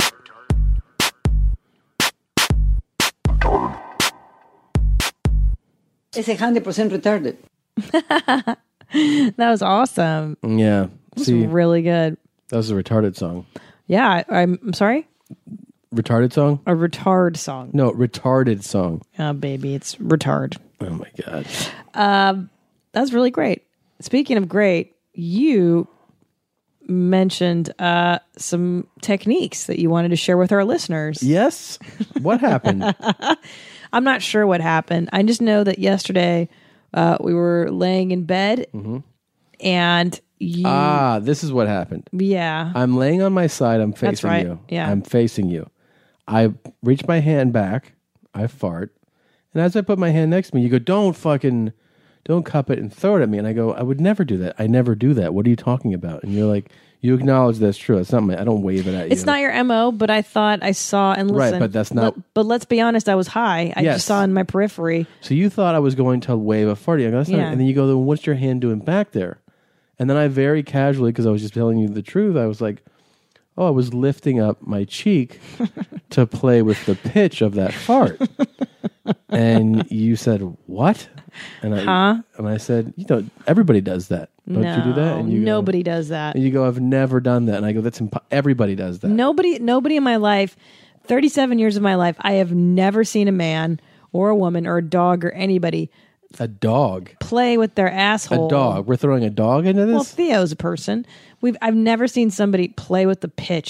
It's one hundred percent retarded. That was awesome. Yeah, That was see, really good. that was a retarded song. Yeah, I, I'm, I'm sorry? Retarded song? A retard song. No, retarded song. Oh, baby, it's retard. Oh my god. Um, that's really great. Speaking of great, you mentioned uh, some techniques that you wanted to share with our listeners. Yes. What happened? I'm not sure what happened. I just know that yesterday uh, we were laying in bed Mm-hmm. and you. Ah, this is what happened. Yeah. I'm laying on my side. I'm facing That's right. you. Yeah. I'm facing you. I reach my hand back. I fart. And as I put my hand next to me, you go, don't fucking, don't cup it and throw it at me. And I go, I would never do that. I never do that. What are you talking about? And you're like, you acknowledge that's true. It's not my, I don't wave it at you. It's not your M O, but I thought I saw and Right, listen. but that's not- Let- but let's be honest, I was high. I Yes. just saw in my periphery. So you thought I was going to wave a farty. I go, that's not, Yeah. and then you go, then what's your hand doing back there? And then I very casually, because I was just telling you the truth, I was like, oh, I was lifting up my cheek to play with the pitch of that fart. And you said, what? And I, Huh? and I said, you know, everybody does that. Don't no, you do that? And you go, nobody does that. and you go, I've never done that. And I go, that's impo- everybody does that. Nobody, nobody in my life, thirty-seven years of my life, I have never seen a man or a woman or a dog or anybody A dog. play with their asshole. A dog. We're throwing a dog into this? Well, Theo's a person. We've I've never seen somebody play with the pitch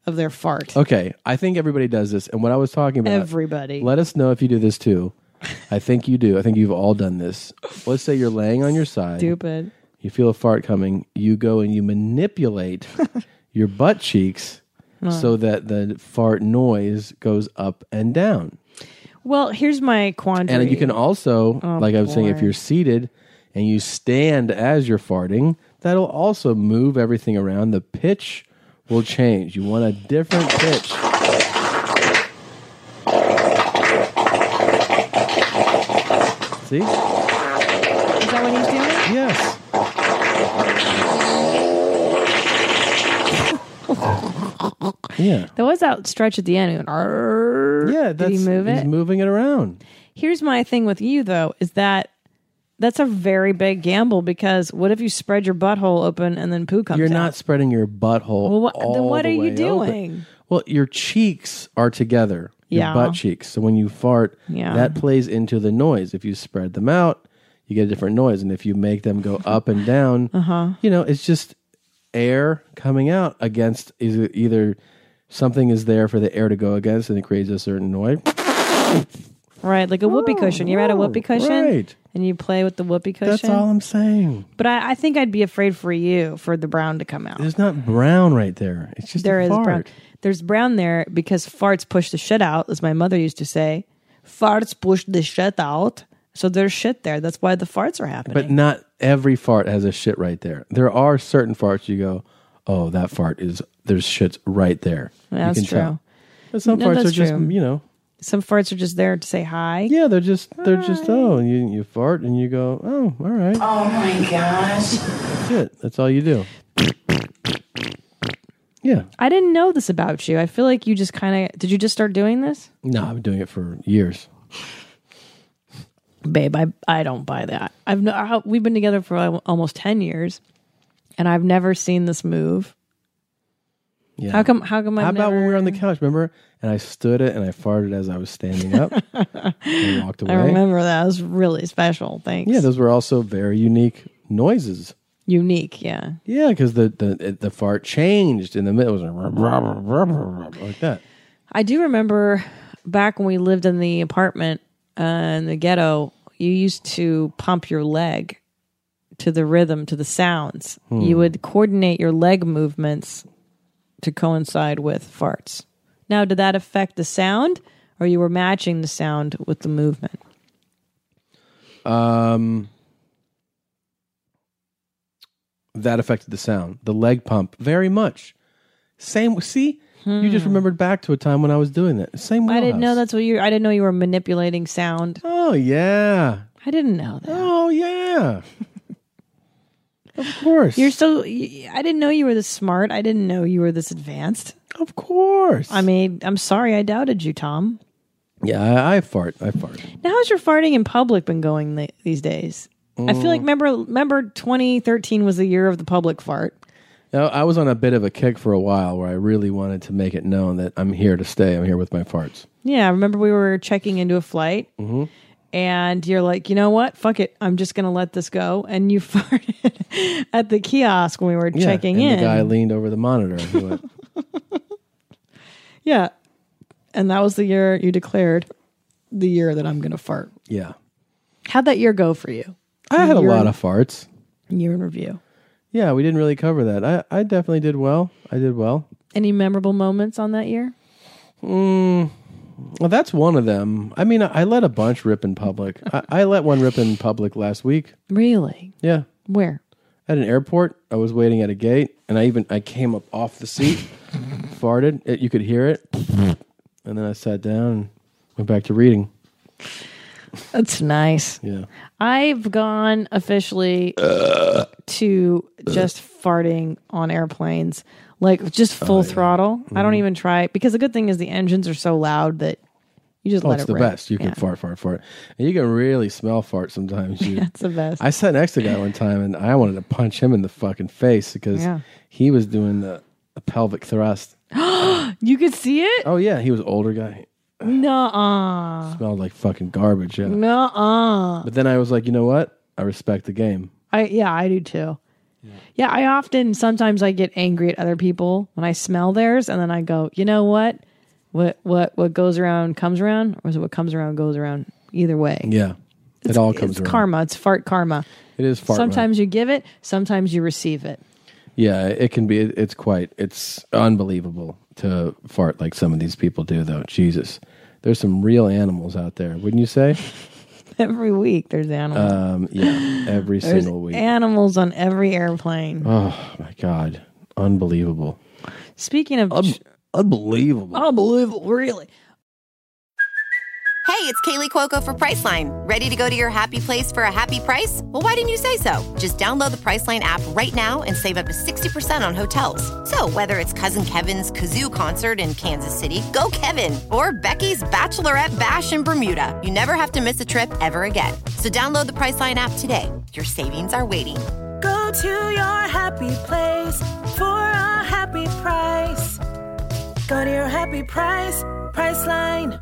of their fart. Okay, I think everybody does this. And what I was talking about... Everybody. Let us know if you do this too. I think you do. I think you've all done this. Let's say you're laying on your side. Stupid. You feel a fart coming. You go and you manipulate your butt cheeks Oh. so that the fart noise goes up and down. Well, here's my quandary. And you can also, Oh, like I was saying, if boy. you're seated and you stand as you're farting, that'll also move everything around. The pitch will change. You want a different pitch. See? Is that what he's doing? Yes. Yeah. There was that stretch at the end. He went, "Arr." Yeah, Did that's, he move he's it? moving it around. Here's my thing with you, though, is that that's a very big gamble because what if you spread your butthole open and then poo comes You're out? not spreading your butthole. Well, what- all then what the are you way open. doing? Well, your cheeks are together. Your Yeah. butt cheeks. So when you fart, Yeah. that plays into the noise. If you spread them out, you get a different noise. And if you make them go up and down, Uh-huh. you know, it's just air coming out against either, either something is there for the air to go against and it creates a certain noise. Right, like a whoopee cushion. You ever had a whoopee cushion? right. And you play with the whoopee cushion? That's all I'm saying. But I, I think I'd be afraid for you for the brown to come out. There's not brown right there. It's just There a is fart. brown. There's brown there because farts push the shit out, as my mother used to say. Farts push the shit out. So there's shit there. That's why the farts are happening. But not every fart has a shit right there. There are certain farts you go, oh, that fart is, there's shits right there. That's you can true. tell. But some No, farts that's are just, true. you know. Some farts are just there to say hi. Yeah, they're just, they're just, oh, you, you fart and you go, oh, all right. Oh my gosh. That's it. That's all you do. Yeah. I didn't know this about you. I feel like you just kind of, did you just start doing this? No, I've been doing it for years. Babe, I, I don't buy that. I've no, I- We've been together for al- almost ten years and I've never seen this move. Yeah. How come, how come I've How about never... when we were on the couch, remember? And I stood it and I farted as I was standing up and walked away. I remember that. It was really special. Thanks. Yeah, those were also very unique noises. Unique, yeah. Yeah, because the, the the fart changed in the middle. It was like, like that. I do remember back when we lived in the apartment uh, in the ghetto, you used to pump your leg to the rhythm, to the sounds. Hmm. You would coordinate your leg movements to coincide with farts. Now, did that affect the sound, or you were matching the sound with the movement? Um, that affected the sound. The leg pump very much. Same. See, you just remembered back to a time when I was doing that. Same. Hmm. I didn't wheelhouse. know that's what you. I didn't know you were manipulating sound. Oh yeah. I didn't know that. Oh yeah. Of course. You're so. y- I didn't know you were this smart. I didn't know you were this advanced. Of course. I mean, I'm sorry I doubted you, Tom. Yeah, I, I fart. I fart. Now, how's your farting in public been going th- these days? I feel like Mm. remember remember twenty thirteen was the year of the public fart. Now, I was on a bit of a kick for a while where I really wanted to make it known that I'm here to stay. I'm here with my farts. Yeah, I remember we were checking into a flight, Mm-hmm. and you're like, you know what? Fuck it, I'm just gonna let this go. And you farted at the kiosk when we were Yeah, checking and in. the guy leaned over the monitor and he went, Yeah, and that was the year you declared the year that I'm gonna fart. yeah. How'd that year go for you? I had a Year lot in- of farts. Year in review. Yeah, we didn't really cover that. I, I definitely did well. I did well. Any memorable moments on that year? Mm, well, that's one of them. I mean, I, I let a bunch rip in public. I, I let one rip in public last week. Really? Yeah. Where? At an airport. I was waiting at a gate, and I even I came up off the seat, farted. It, you could hear it, and then I sat down and went back to reading. That's nice. Yeah. I've gone officially to just farting on airplanes, like just full throttle. I don't even try because the good thing is the engines are so loud that you just Oh, let it's it the rip. best. You can Yeah. fart, fart, fart, and you can really smell fart sometimes. You, That's the best. I sat next to a guy one time, and I wanted to punch him in the fucking face because Yeah. he was doing the, the pelvic thrust. You could see it? Oh yeah, he was an older guy. Nuh-uh. Smelled like fucking garbage. Yeah. Nuh-uh. But then I was like, you know what? I respect the game. I yeah, I do too. Yeah, I often, sometimes I get angry at other people when I smell theirs, and then I go, you know what? What what what goes around comes around, or is it what comes around goes around? Either way. Yeah. It It's, all comes it's around. karma. It's fart karma. It is fart. Sometimes you give it, sometimes you receive it. Yeah, it can be. It's quite. It's unbelievable to fart like some of these people do, though. Jesus, there's some real animals out there, wouldn't you say? Every week there's animals. Um, yeah, every There's single week. animals on every airplane. Oh my God, unbelievable! Speaking of Un- unbelievable, unbelievable, really. Hey, it's Kaylee Cuoco for Priceline. Ready to go to your happy place for a happy price? Well, why didn't you say so? Just download the Priceline app right now and save up to sixty percent on hotels. So whether it's Cousin Kevin's Kazoo Concert in Kansas City, go Kevin, or Becky's Bachelorette Bash in Bermuda, you never have to miss a trip ever again. So download the Priceline app today. Your savings are waiting. Go to your happy place for a happy price. Go to your happy price, Priceline.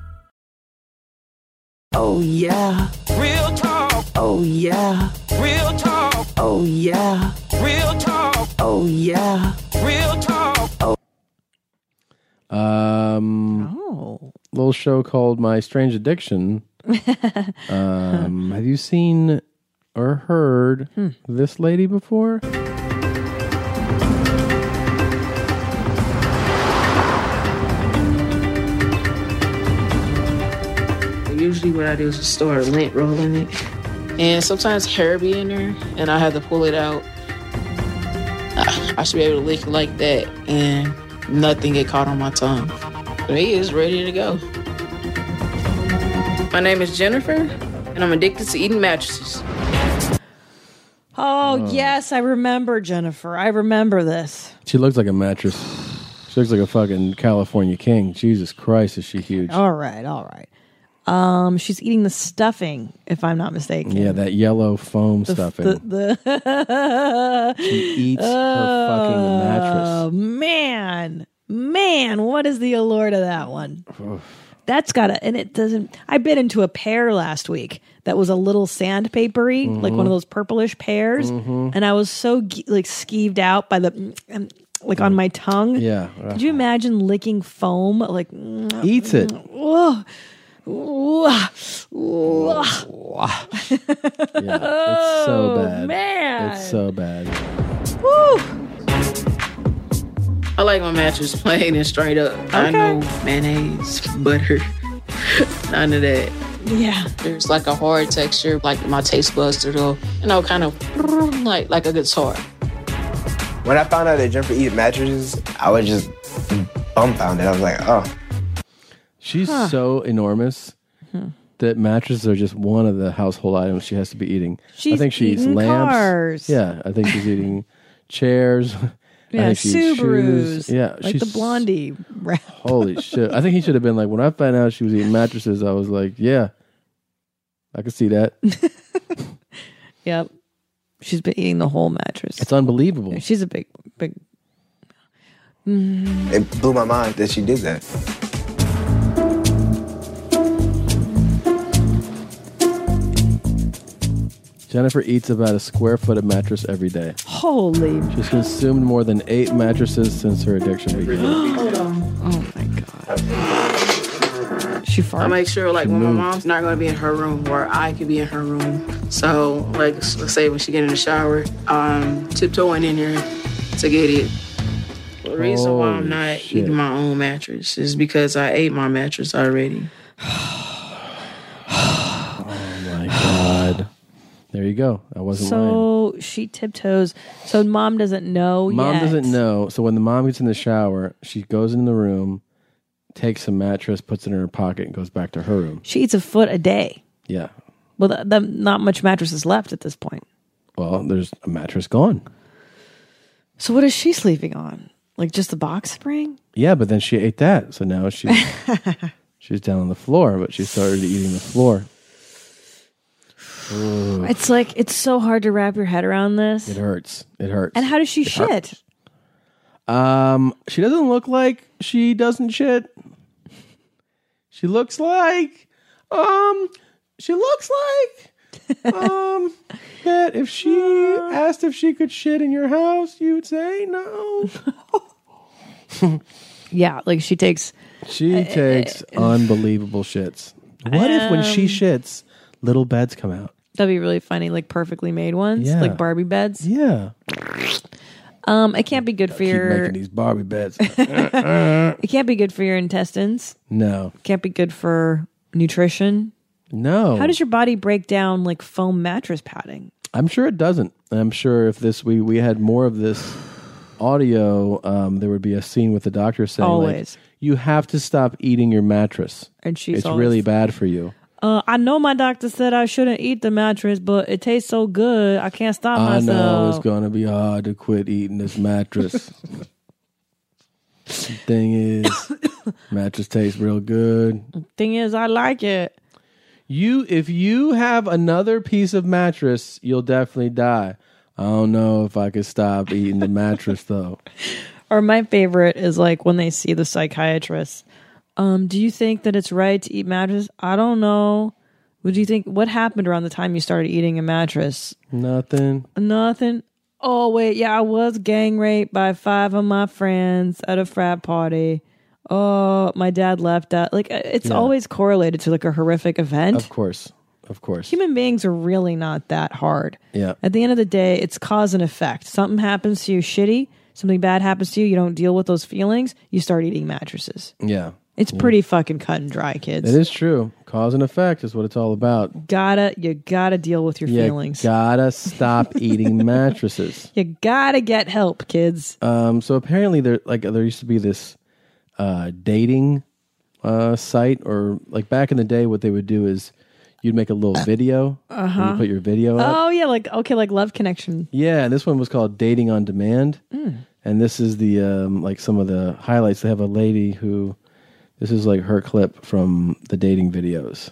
Oh yeah. Real talk. Oh yeah. Real talk. Oh yeah. Real talk. Oh yeah. Real talk. Oh. Um, oh. little show called My Strange Addiction. um, have you seen or heard Hmm. this lady before? Usually what I do is just store a lint roll in it. And sometimes hair be in there and I have to pull it out. I, I should be able to lick it like that and nothing get caught on my tongue. For me, it's ready to go. My name is Jennifer and I'm addicted to eating mattresses. Oh, Oh. yes, I remember, Jennifer. I remember this. She looks like a mattress. She looks like a fucking California king. Jesus Christ, is she huge? All right, all right. Um, she's eating the stuffing, if I'm not mistaken. Yeah, that yellow foam The- stuffing. The, the she eats her fucking mattress. Oh, man. Man, what is the allure to that one? That's got to, and it doesn't. I bit into a pear last week that was a little sandpapery, like one of those purplish pears. Mhm. And I was so ge- like skeeved out by the, mm, like on my tongue. Yeah. Could you imagine licking foam? Like, Eats it. Ugh. Ugh. Ugh. Yeah, it's so bad. Oh, man. It's so bad. Woo. I like my mattress plain and straight up. I know mayonnaise, butter, none of that. Yeah. There's like a hard texture, like my taste buds to go, you know, kind of like like a guitar. When I found out that Jennifer eat mattresses, I was just dumbfounded. I was like, oh. She's Huh. so enormous Hmm. that mattresses are just one of the household items she has to be eating. I She's think she eats eating lamps. cars. Yeah, I think she's eating chairs. I Yeah, think she eats shoes. Subarus. Yeah, like she's the Blondie rap. Holy shit! I think he should have been like, when I found out she was eating mattresses, I was like, yeah, I could see that. Yep. She's been eating the whole mattress. It's unbelievable. She's a big, big. Mm. It blew my mind that she did that. Jennifer eats about a square foot of mattress every day. Holy. She's consumed more than eight mattresses since her addiction began. Hold on. Oh my god. She farted. I make sure, like, She when my moved. mom's not going to be in her room, or I could be in her room. So, like, let's say when she get in the shower, I'm tiptoeing in there to get it. The reason why I'm Holy not shit. eating my own mattress is because I ate my mattress already. Oh my god! There you go. I wasn't lying. So she tiptoes. So mom doesn't know Mom yet. doesn't know. So when the mom gets in the shower, she goes in the room, takes some mattress, puts it in her pocket, and goes back to her room. She eats a foot a day. Yeah. Well, the, the, not much mattress is left at this point. Well, there's a mattress gone. So what is she sleeping on? Like just the box spring? Yeah, but then she ate that, so now she's she's down on the floor. But she started eating the floor. Ugh. It's like it's so hard to wrap your head around this. It hurts. It hurts. And how does she It shit? hurts. Um, she doesn't look like she doesn't shit. She looks like, um, she looks like um, that if she asked if she could shit in your house, you would say no. Yeah, like she takes. She takes unbelievable shits. What if when she Um, shits, little beds come out? That'd be really funny, like perfectly made ones, Yeah. like Barbie beds. Yeah. Um, it can't be good for Keep your. making these Barbie beds. It can't be good for your intestines. No. Can't be good for nutrition. No. How does your body break down like foam mattress padding? I'm sure it doesn't. I'm sure if this we we had more of this audio, um, there would be a scene with the doctor saying, like, Always. you have to stop eating your mattress. And she's it's always- really bad for you. Uh, I know my doctor said I shouldn't eat the mattress, but it tastes so good, I can't stop I myself. know it's going to be hard to quit eating this mattress. The thing is, mattress tastes real good. Thing is, I like it. You, if you have another piece of mattress, you'll definitely die. I don't know if I could stop eating the mattress though. Or my favorite is like when they see the psychiatrist. Um, do you think that it's right to eat mattress? I don't know. What do you think? What happened around the time you started eating a mattress? Nothing. Nothing. Oh wait, yeah, I was gang raped by five of my friends at a frat party. Oh, my dad left out. Like it's Yeah. always correlated to like a horrific event. Of course, of course. Human beings are really not that hard. Yeah. At the end of the day, it's cause and effect. Something happens to you shitty, something bad happens to you, you don't deal with those feelings, you start eating mattresses. Yeah. It's Yeah. pretty fucking cut and dry, kids. It is true. Cause and effect is what it's all about. Gotta, you gotta deal with your you feelings. gotta stop eating mattresses. You gotta get help, kids. Um, so apparently there, like, there used to be this uh, dating uh, site, or like back in the day, what they would do is you'd make a little video. Uh-huh. And you put your video up. Oh yeah, like okay, like Love Connection. Yeah, and this one was called Dating on Demand. Mm. And this is the um, like some of the highlights. They have a lady who, this is like her clip from the dating videos.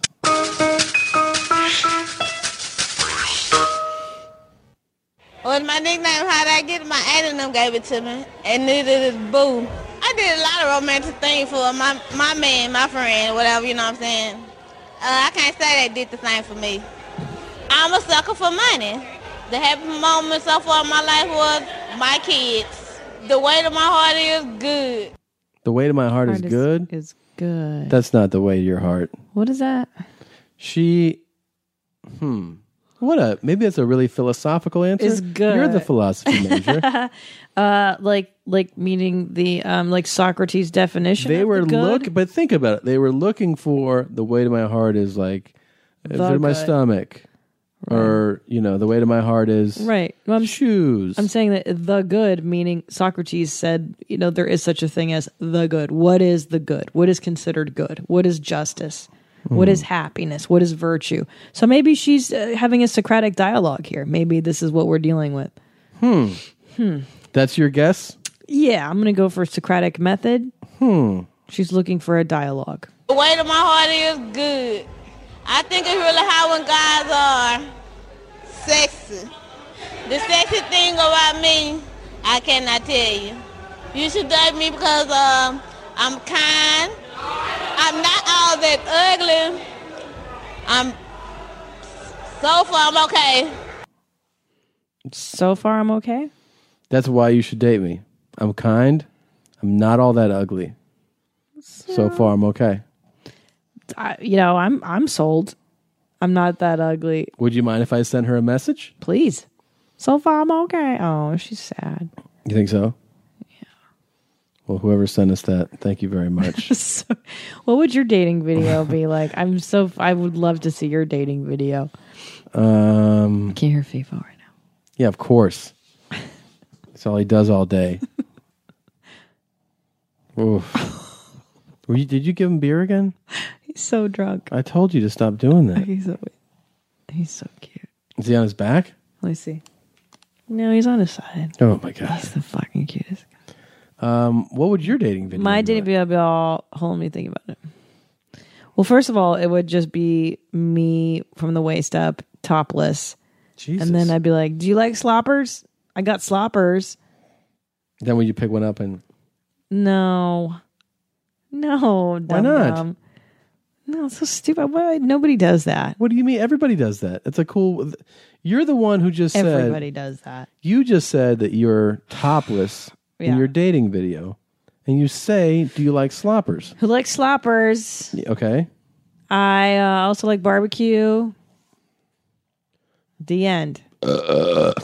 Well, my nickname, how did I get it? My aunt and them gave it to me. And neither did Boo. I did a lot of romantic things for my my man, my friend, whatever, you know what I'm saying? Uh, I can't say they did the same for me. I'm a sucker for money. The happy moment so far in my life was my kids. The weight of my heart is good. The way to my heart, Heart is is- good. Is good. That's not the way to your heart. What is that? She, hmm. What a, maybe that's a really philosophical answer. Is good. You're the philosophy major. uh, like like meaning the um like Socrates definition. They of were the good? look, but think about it. They were looking for the way to my heart is like The to my good. stomach, or you know, the way to my heart is Right. Well, I'm, shoes. I'm saying that the good, meaning Socrates said, you know, there is such a thing as the good. What is the good? What is considered good? What is justice? What is happiness? What is virtue? So maybe she's uh, having a Socratic dialogue here. Maybe this is what we're dealing with. Hmm. Hmm. That's your guess? Yeah, I'm going to go for Socratic method. Hmm. She's looking for a dialogue. The weight of my heart is good. I think it's really hot when guys are sexy. The sexy thing about me, I cannot tell you. You should date me because um, I'm kind. I'm not all that ugly. I'm so far I'm okay. So far, I'm okay. That's why you should date me. I'm kind. I'm not all that ugly. So far, I'm okay. I, you know, I'm I'm sold. I'm not that ugly. Would you mind if I sent her a message? Please. So far, I'm okay. Oh, she's sad. You think so? Yeah. Well, whoever sent us that, thank you very much. So, what would your dating video be like? I'm so. I would love to see your dating video. Um, I can't hear FIFA right now. Yeah, of course. That's all he does all day. Oof. Were you, did you give him beer again? He's so drunk. I told you to stop doing that. He's so. He's so cute. Is he on his back? Let me see. No, he's on his side. Oh my god, he's the fucking cutest. Um, what would your dating video? My be dating video would be all. Hold on, let me think about it. Well, first of all, it would just be me from the waist up, topless. Jesus. And then I'd be like, "Do you like sloppers? I got sloppers." Then would you pick one up and? No, no. Why Dumb not? dumb. No, it's so stupid. Why? Nobody does that. What do you mean? Everybody does that. It's a cool. You're the one who just said. Everybody does that. You just said that you're topless Yeah. in your dating video, and you say, "Do you like sloppers?" Who likes sloppers? Y- Okay. I uh, also like barbecue. The end. Uh,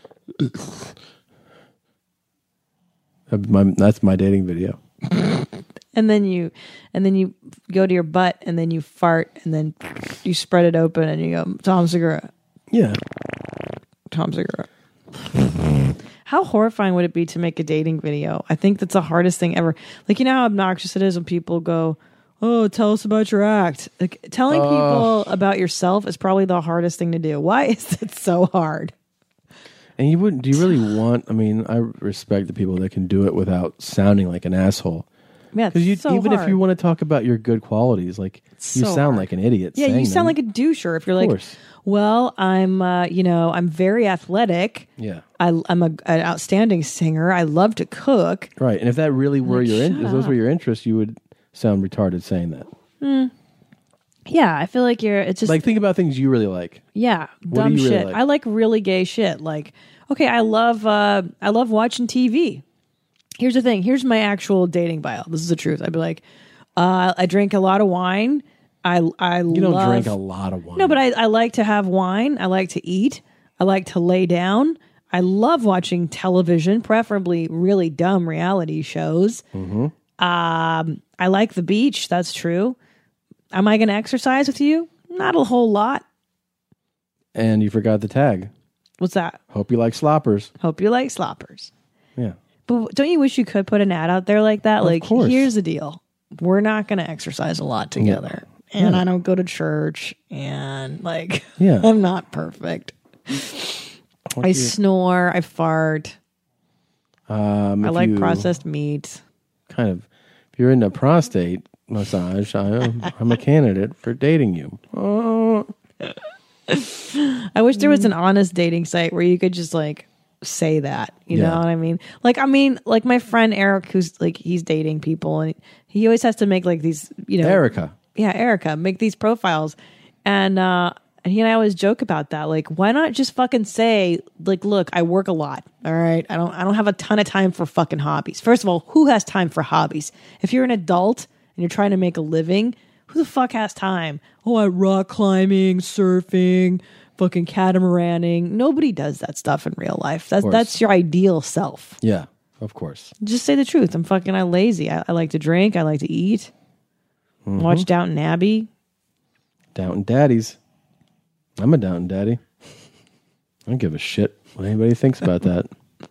my, that's my dating video. And then you, and then you go to your butt, and then you fart, and then you spread it open, and you go, Tom Segura. Yeah. Tom Segura. How horrifying would it be to make a dating video? I think that's the hardest thing ever. Like, you know how obnoxious it is when people go, oh, tell us about your act. Like, telling Uh. people about yourself is probably the hardest thing to do. Why is it so hard? And you wouldn't? Do you really want? I mean, I respect the people that can do it without sounding like an asshole. Yeah, it's Because you, so even if hard. you want to talk about your good qualities, like you so sound hard. like an idiot. Yeah, you saying sound them. like a doucher if you're like, course. well, I'm, uh, you know, I'm very athletic. Yeah. I, I'm a, an outstanding singer. I love to cook. Right, and if that really were Like, your, in, shut if those up. were your interests, you would sound retarded saying that. Hmm. Yeah, I feel like you're. It's just Like, think about things you really like. yeah, What dumb do you really shit. like? I like really gay shit. Like, okay, I love, uh, I love watching T V. Here's the thing. Here's my actual dating bio. This is the truth. I'd be like, uh, I drink a lot of wine. I I You don't love, drink a lot of wine. No, but I, I like to have wine. I like to eat. I like to lay down. I love watching television, preferably really dumb reality shows. Mm-hmm. Um, I like the beach. That's true. Am I going to exercise with you? Not a whole lot. And you forgot the tag. What's that? Hope you like sloppers. Hope you like sloppers. Yeah. But don't you wish you could put an ad out there like that? Of Like, course. here's the deal. We're not going to exercise a lot together. And Yeah. I don't go to church. And, like, Yeah. I'm not perfect. What I do you- snore. I fart. Um, I if like you processed meat. Kind of. If you're into prostate massage, I am, I'm a candidate for dating you. Oh. I wish there was an honest dating site where you could just like say that, you Yeah. know what I mean? Like, I mean, like my friend Eric, who's like, he's dating people and he always has to make like these, you know, Erica. Yeah, Erica, make these profiles. And, uh, and he and I always joke about that. Like, why not just fucking say, like, look, I work a lot. All right. I don't, I don't have a ton of time for fucking hobbies. First of all, who has time for hobbies? If you're an adult and you're trying to make a living, who the fuck has time? Oh, I rock climbing, surfing, fucking catamaraning. Nobody does that stuff in real life. That's, course. that's your ideal self. Yeah, of course. Just say the truth. I'm fucking, I lazy. I, I like to drink. I like to eat. Mhm. Watch Downton Abbey. Downton Daddies. I'm a Downton Daddy. I don't give a shit what anybody thinks about that.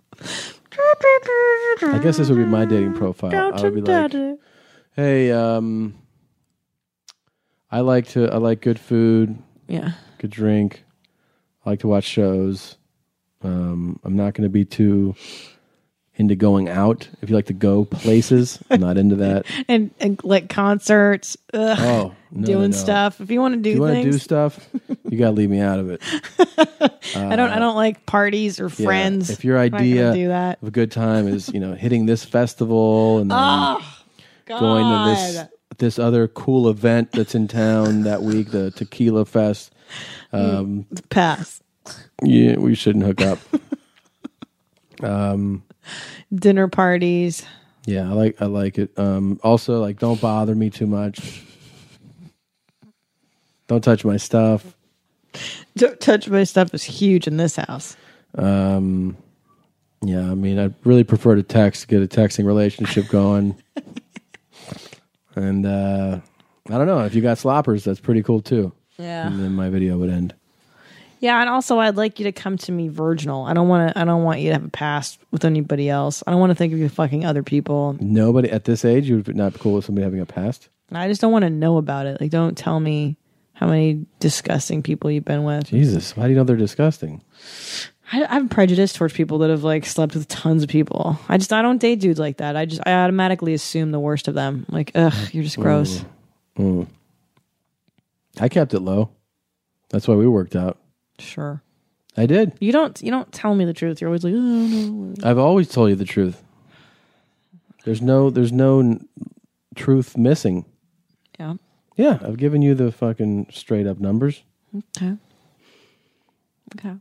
I guess this would be my dating profile. I would be like, hey, um, I like to, I like good food. Yeah. Good drink. I like to watch shows. Um, I'm not going to be too into going out. If you like to go places, I'm not into that. and, and like concerts, ugh, Oh, no, doing no, no. stuff. If you want to do If you want to things, do stuff, you got to leave me out of it. I don't. I don't like parties or Yeah, friends. If your I'm not gonna idea do that. of a good time is, you know, hitting this festival and then Oh, going to this God. this other cool event that's in town that week, the Tequila Fest. Um, Pass. Yeah, we shouldn't hook up. um, Dinner parties. yeah, I like I like it. Um, also, like, don't bother me too much. Don't touch my stuff. Don't touch my stuff is huge in this house. Um, yeah, I mean, I really prefer to text, get a texting relationship going. And uh, I don't know, if you got sloppers, that's pretty cool too. Yeah. And then my video would end. Yeah, and also I'd like you to come to me virginal. I don't want to. I don't want you to have a past with anybody else. I don't want to think of you fucking other people. Nobody at this age, you would not be cool with somebody having a past. I just don't want to know about it. Like, don't tell me how many disgusting people you've been with. Jesus, why do you know they're disgusting? I, I'm prejudiced towards people that have like slept with tons of people. I just I don't date dudes like that. I just I automatically assume the worst of them. Like, ugh, you're just gross. Mm. Mm. I kept it low. That's why we worked out. Sure. I did. You don't you don't tell me the truth. You're always like, oh no. I've always told you the truth. There's no there's no n- truth missing. Yeah. Yeah, I've given you the fucking straight up numbers. Okay. Okay.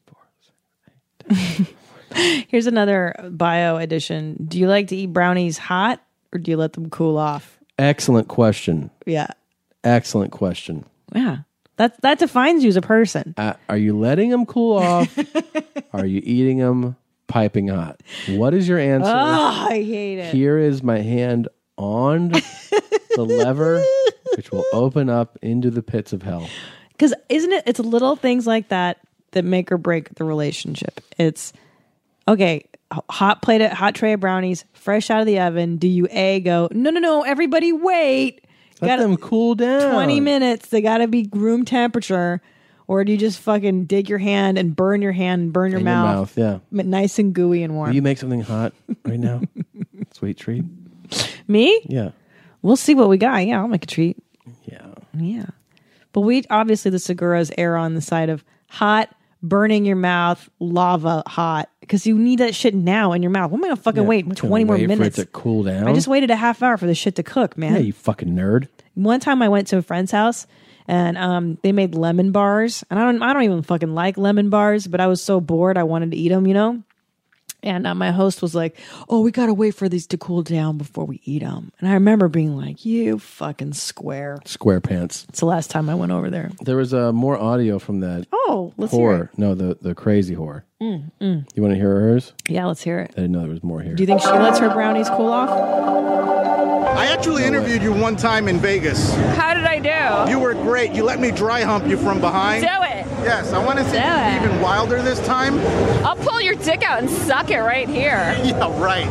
Here's another bio edition. Do you like to eat brownies hot or do you let them cool off? Excellent question. Yeah. Excellent question. Yeah. That that defines you as a person. Uh, are you letting them cool off? Are you eating them piping hot? What is your answer? Oh, I hate it. Here is my hand on the lever, which will open up into the pits of hell. Because isn't it? It's little things like that that make or break the relationship. It's okay. Hot plate, of, hot tray of brownies, fresh out of the oven. Do you a go? No, no, no. Everybody, wait. Let gotta, them cool down. Twenty minutes. They got to be room temperature. Or do you just fucking dig your hand and burn your hand and burn your In your mouth? mouth, yeah. Nice and gooey and warm. Will you make something hot right now? Sweet treat. Me? Yeah. We'll see what we got. Yeah, I'll make a treat. Yeah. Yeah. But we obviously the Seguras err on the side of hot, burning your mouth, lava hot. Because you need that shit now in your mouth. What am I gonna fucking Yeah, wait I'm not twenty gonna more wait minutes? for it to cool down. I just waited a half hour for the shit to cook, man. Yeah, you fucking nerd. One time I went to a friend's house and um, they made lemon bars, and I don't, I don't even fucking like lemon bars, but I was so bored I wanted to eat them, you know. And uh, my host was like, "Oh, we gotta wait for these to cool down before we eat them." And I remember being like, "You fucking square." Square pants. It's the last time I went over there. There was uh, more audio from that. Oh, let's whore. hear it. No, the the crazy whore. Mm, mm. You want to hear hers? Yeah, let's hear it. I didn't know there was more here. Do you think she lets her brownies cool off? I actually No interviewed way. you one time in Vegas. How did I do? You were great. You let me dry hump you from behind. Do it. Yes, I want to see Do you it. even wilder this time. I'll pull your dick out and suck it right here. Yeah, right.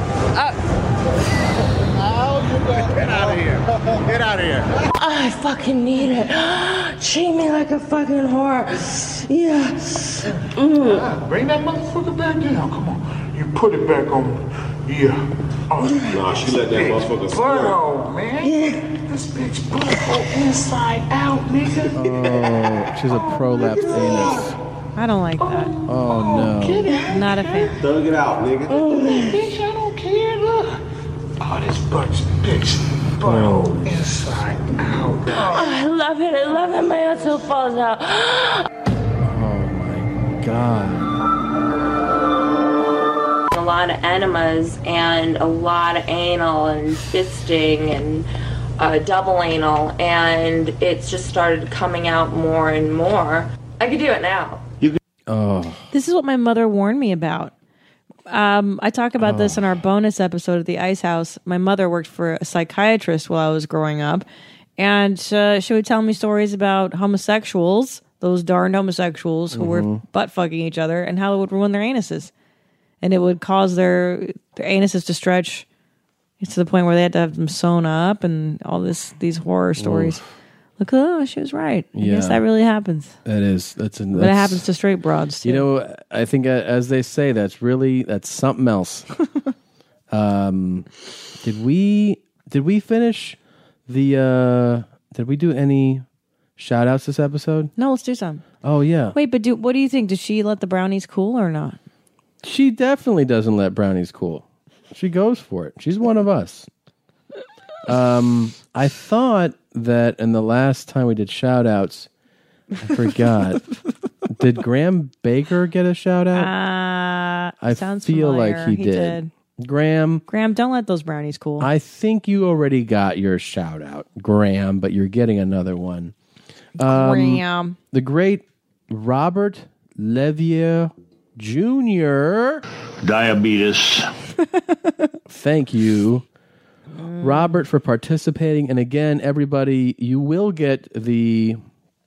Uh, Get out of here. Get out of here. I fucking need it. Treat me like a fucking whore. Yeah. Mm. Ah, bring that motherfucker back down. Come on. You put it back on. Yeah. Oh, Nah, she let that motherfucker butthole, man. Yeah. This bitch butthole inside out, nigga. Oh, she's a prolapsed anus. I don't like that. Oh no. Not a fan. Thug it out, nigga. Bitch, I don't care. Look. Oh, this butt's bitch. Butthole inside out. Oh, I love it. I love it. My asshole falls out. Oh my god. A lot of enemas and a lot of anal and fisting and uh, double anal, and it's just started coming out more and more. I could do it now. Oh. This is what my mother warned me about. Um, I talk about this in our bonus episode of the Ice House. My mother worked for a psychiatrist while I was growing up, and uh, she would tell me stories about homosexuals, those darn homosexuals who were Mhm. butt fucking each other, and how it would ruin their anuses, and it would cause their their anuses to stretch to the point where they had to have them sewn up, and all this these horror stories. Oof. Look, oh, she was right. I guess Yeah. that really happens. That is. That's. An, But it that's- happens to straight broads too. You know, I think uh, as they say, that's really that's something else. um, did we did we finish the? Uh, did we do any shout outs this episode? No, let's do some. Oh yeah. Wait, but do what do you think? Does she let the brownies cool or not? She definitely doesn't let brownies cool. She goes for it. She's one of us. Um, I thought that in the last time we did shout outs, I forgot. Did Graham Baker get a shout out? Uh, I sounds feel familiar. like he, did. Graham, Graham, don't let those brownies cool. I think you already got your shout out, Graham, but you're getting another one. Um, Graham. The great Robert Levier Junior Diabetes. Thank you, Robert, for participating. And again, everybody, you will get the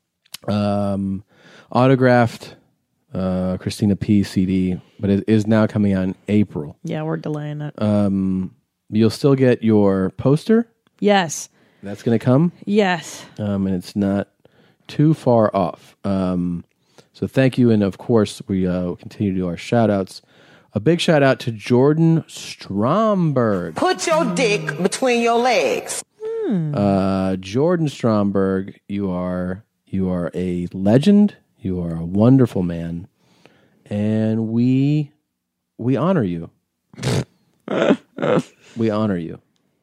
um, autographed uh, Christina P. C D, but it is now coming out in April. Yeah, we're delaying it. Um, you'll still get your poster. Yes. That's going to come. Yes. Um, and it's not too far off. Um, so thank you. And of course, we uh, continue to do our shout outs. A big shout out to Jordan Stromberg. Put your dick between your legs. Uh, Jordan Stromberg, you are you are a legend. You are a wonderful man, and we we honor you. We honor you.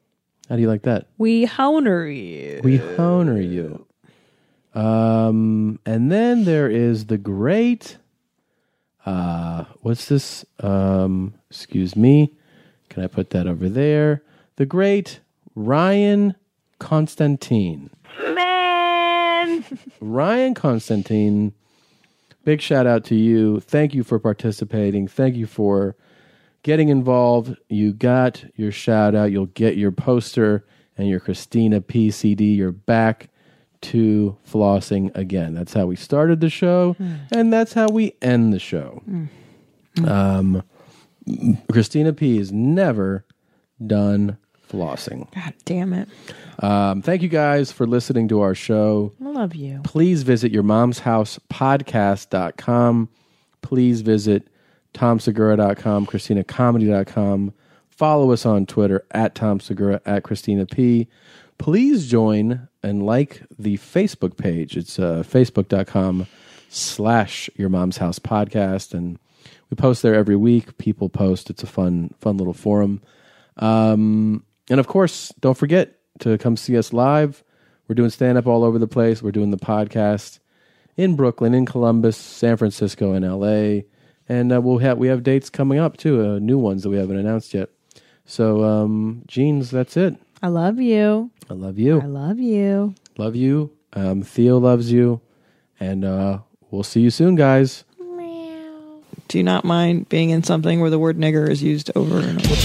How do you like that? We honer you. We honer you. Um, and then there is the great, uh, what's this? Um, excuse me. Can I put that over there? The great Ryan Constantine. Man. Ryan Constantine, big shout out to you. Thank you for participating. Thank you for getting involved. You got your shout out. You'll get your poster and your Christina P C D. You're back to flossing again. That's how we started the show, mm. and that's how we end the show. Mm. Mm. Um, Christina P is never done flossing. God damn it. Um, thank you guys for listening to our show. I love you. Please visit your mom's house podcast dot com. Please visit tom segura dot com, christina comedy dot com. Follow us on Twitter at Tom Segura, at Christina P. Please join and like the Facebook page. It's uh, facebook dot com slash your mom's house podcast. And we post there every week. People post. It's a fun, fun little forum. Um, and of course, don't forget to come see us live. We're doing stand-up all over the place. We're doing the podcast in Brooklyn, in Columbus, San Francisco, and L A. And uh, we'll have we have dates coming up too, uh, new ones that we haven't announced yet. So, um, Jeans, that's it. I love you. I love you. I love you. Love you. Um, Theo loves you. And uh, we'll see you soon, guys. Do you not mind being in something where the word nigger is used over and over?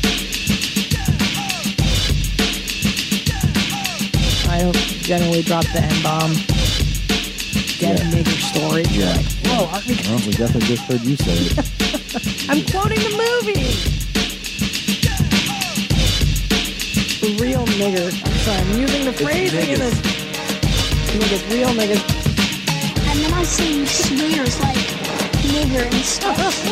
I don't generally drop the N-bomb. Dead Yeah. nigger story. You're Yeah. like, whoa, aren't we Well, we definitely just heard you say it. I'm quoting the movie. The real nigger. I'm sorry, I'm using the phrasing in this. Niggas, real niggas. And then I see swears like nigger and stuff.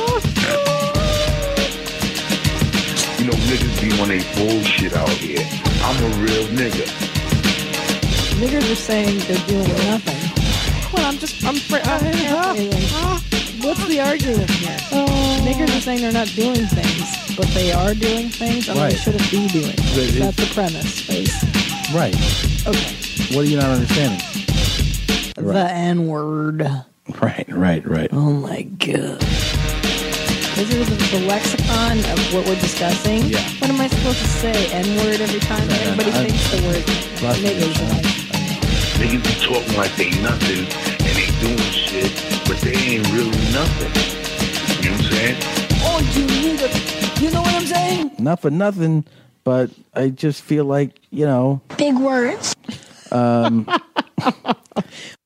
You know, niggas be on they bullshit out here. I'm a real nigga. Niggers are saying they're doing nothing. Well, I'm just, I'm, fr- I'm what's the argument here? Niggers are saying they're not doing things, but they are doing things, and Right. they shouldn't be doing But things. it- That's the premise. Is, Right. okay. What are you not understanding? The N-word. Right, right, right. Oh my god. This is the, the lexicon of what we're discussing. Yeah. What am I supposed to say? N-word every time Right, anybody I- thinks the word Lots of niggas. it. Niggas be talking like they nothing and they doing shit, but they ain't really nothing. You know what I'm saying? Oh, you nigga. You know what I'm saying? Not for nothing, but I just feel like, you know. Big words. Um,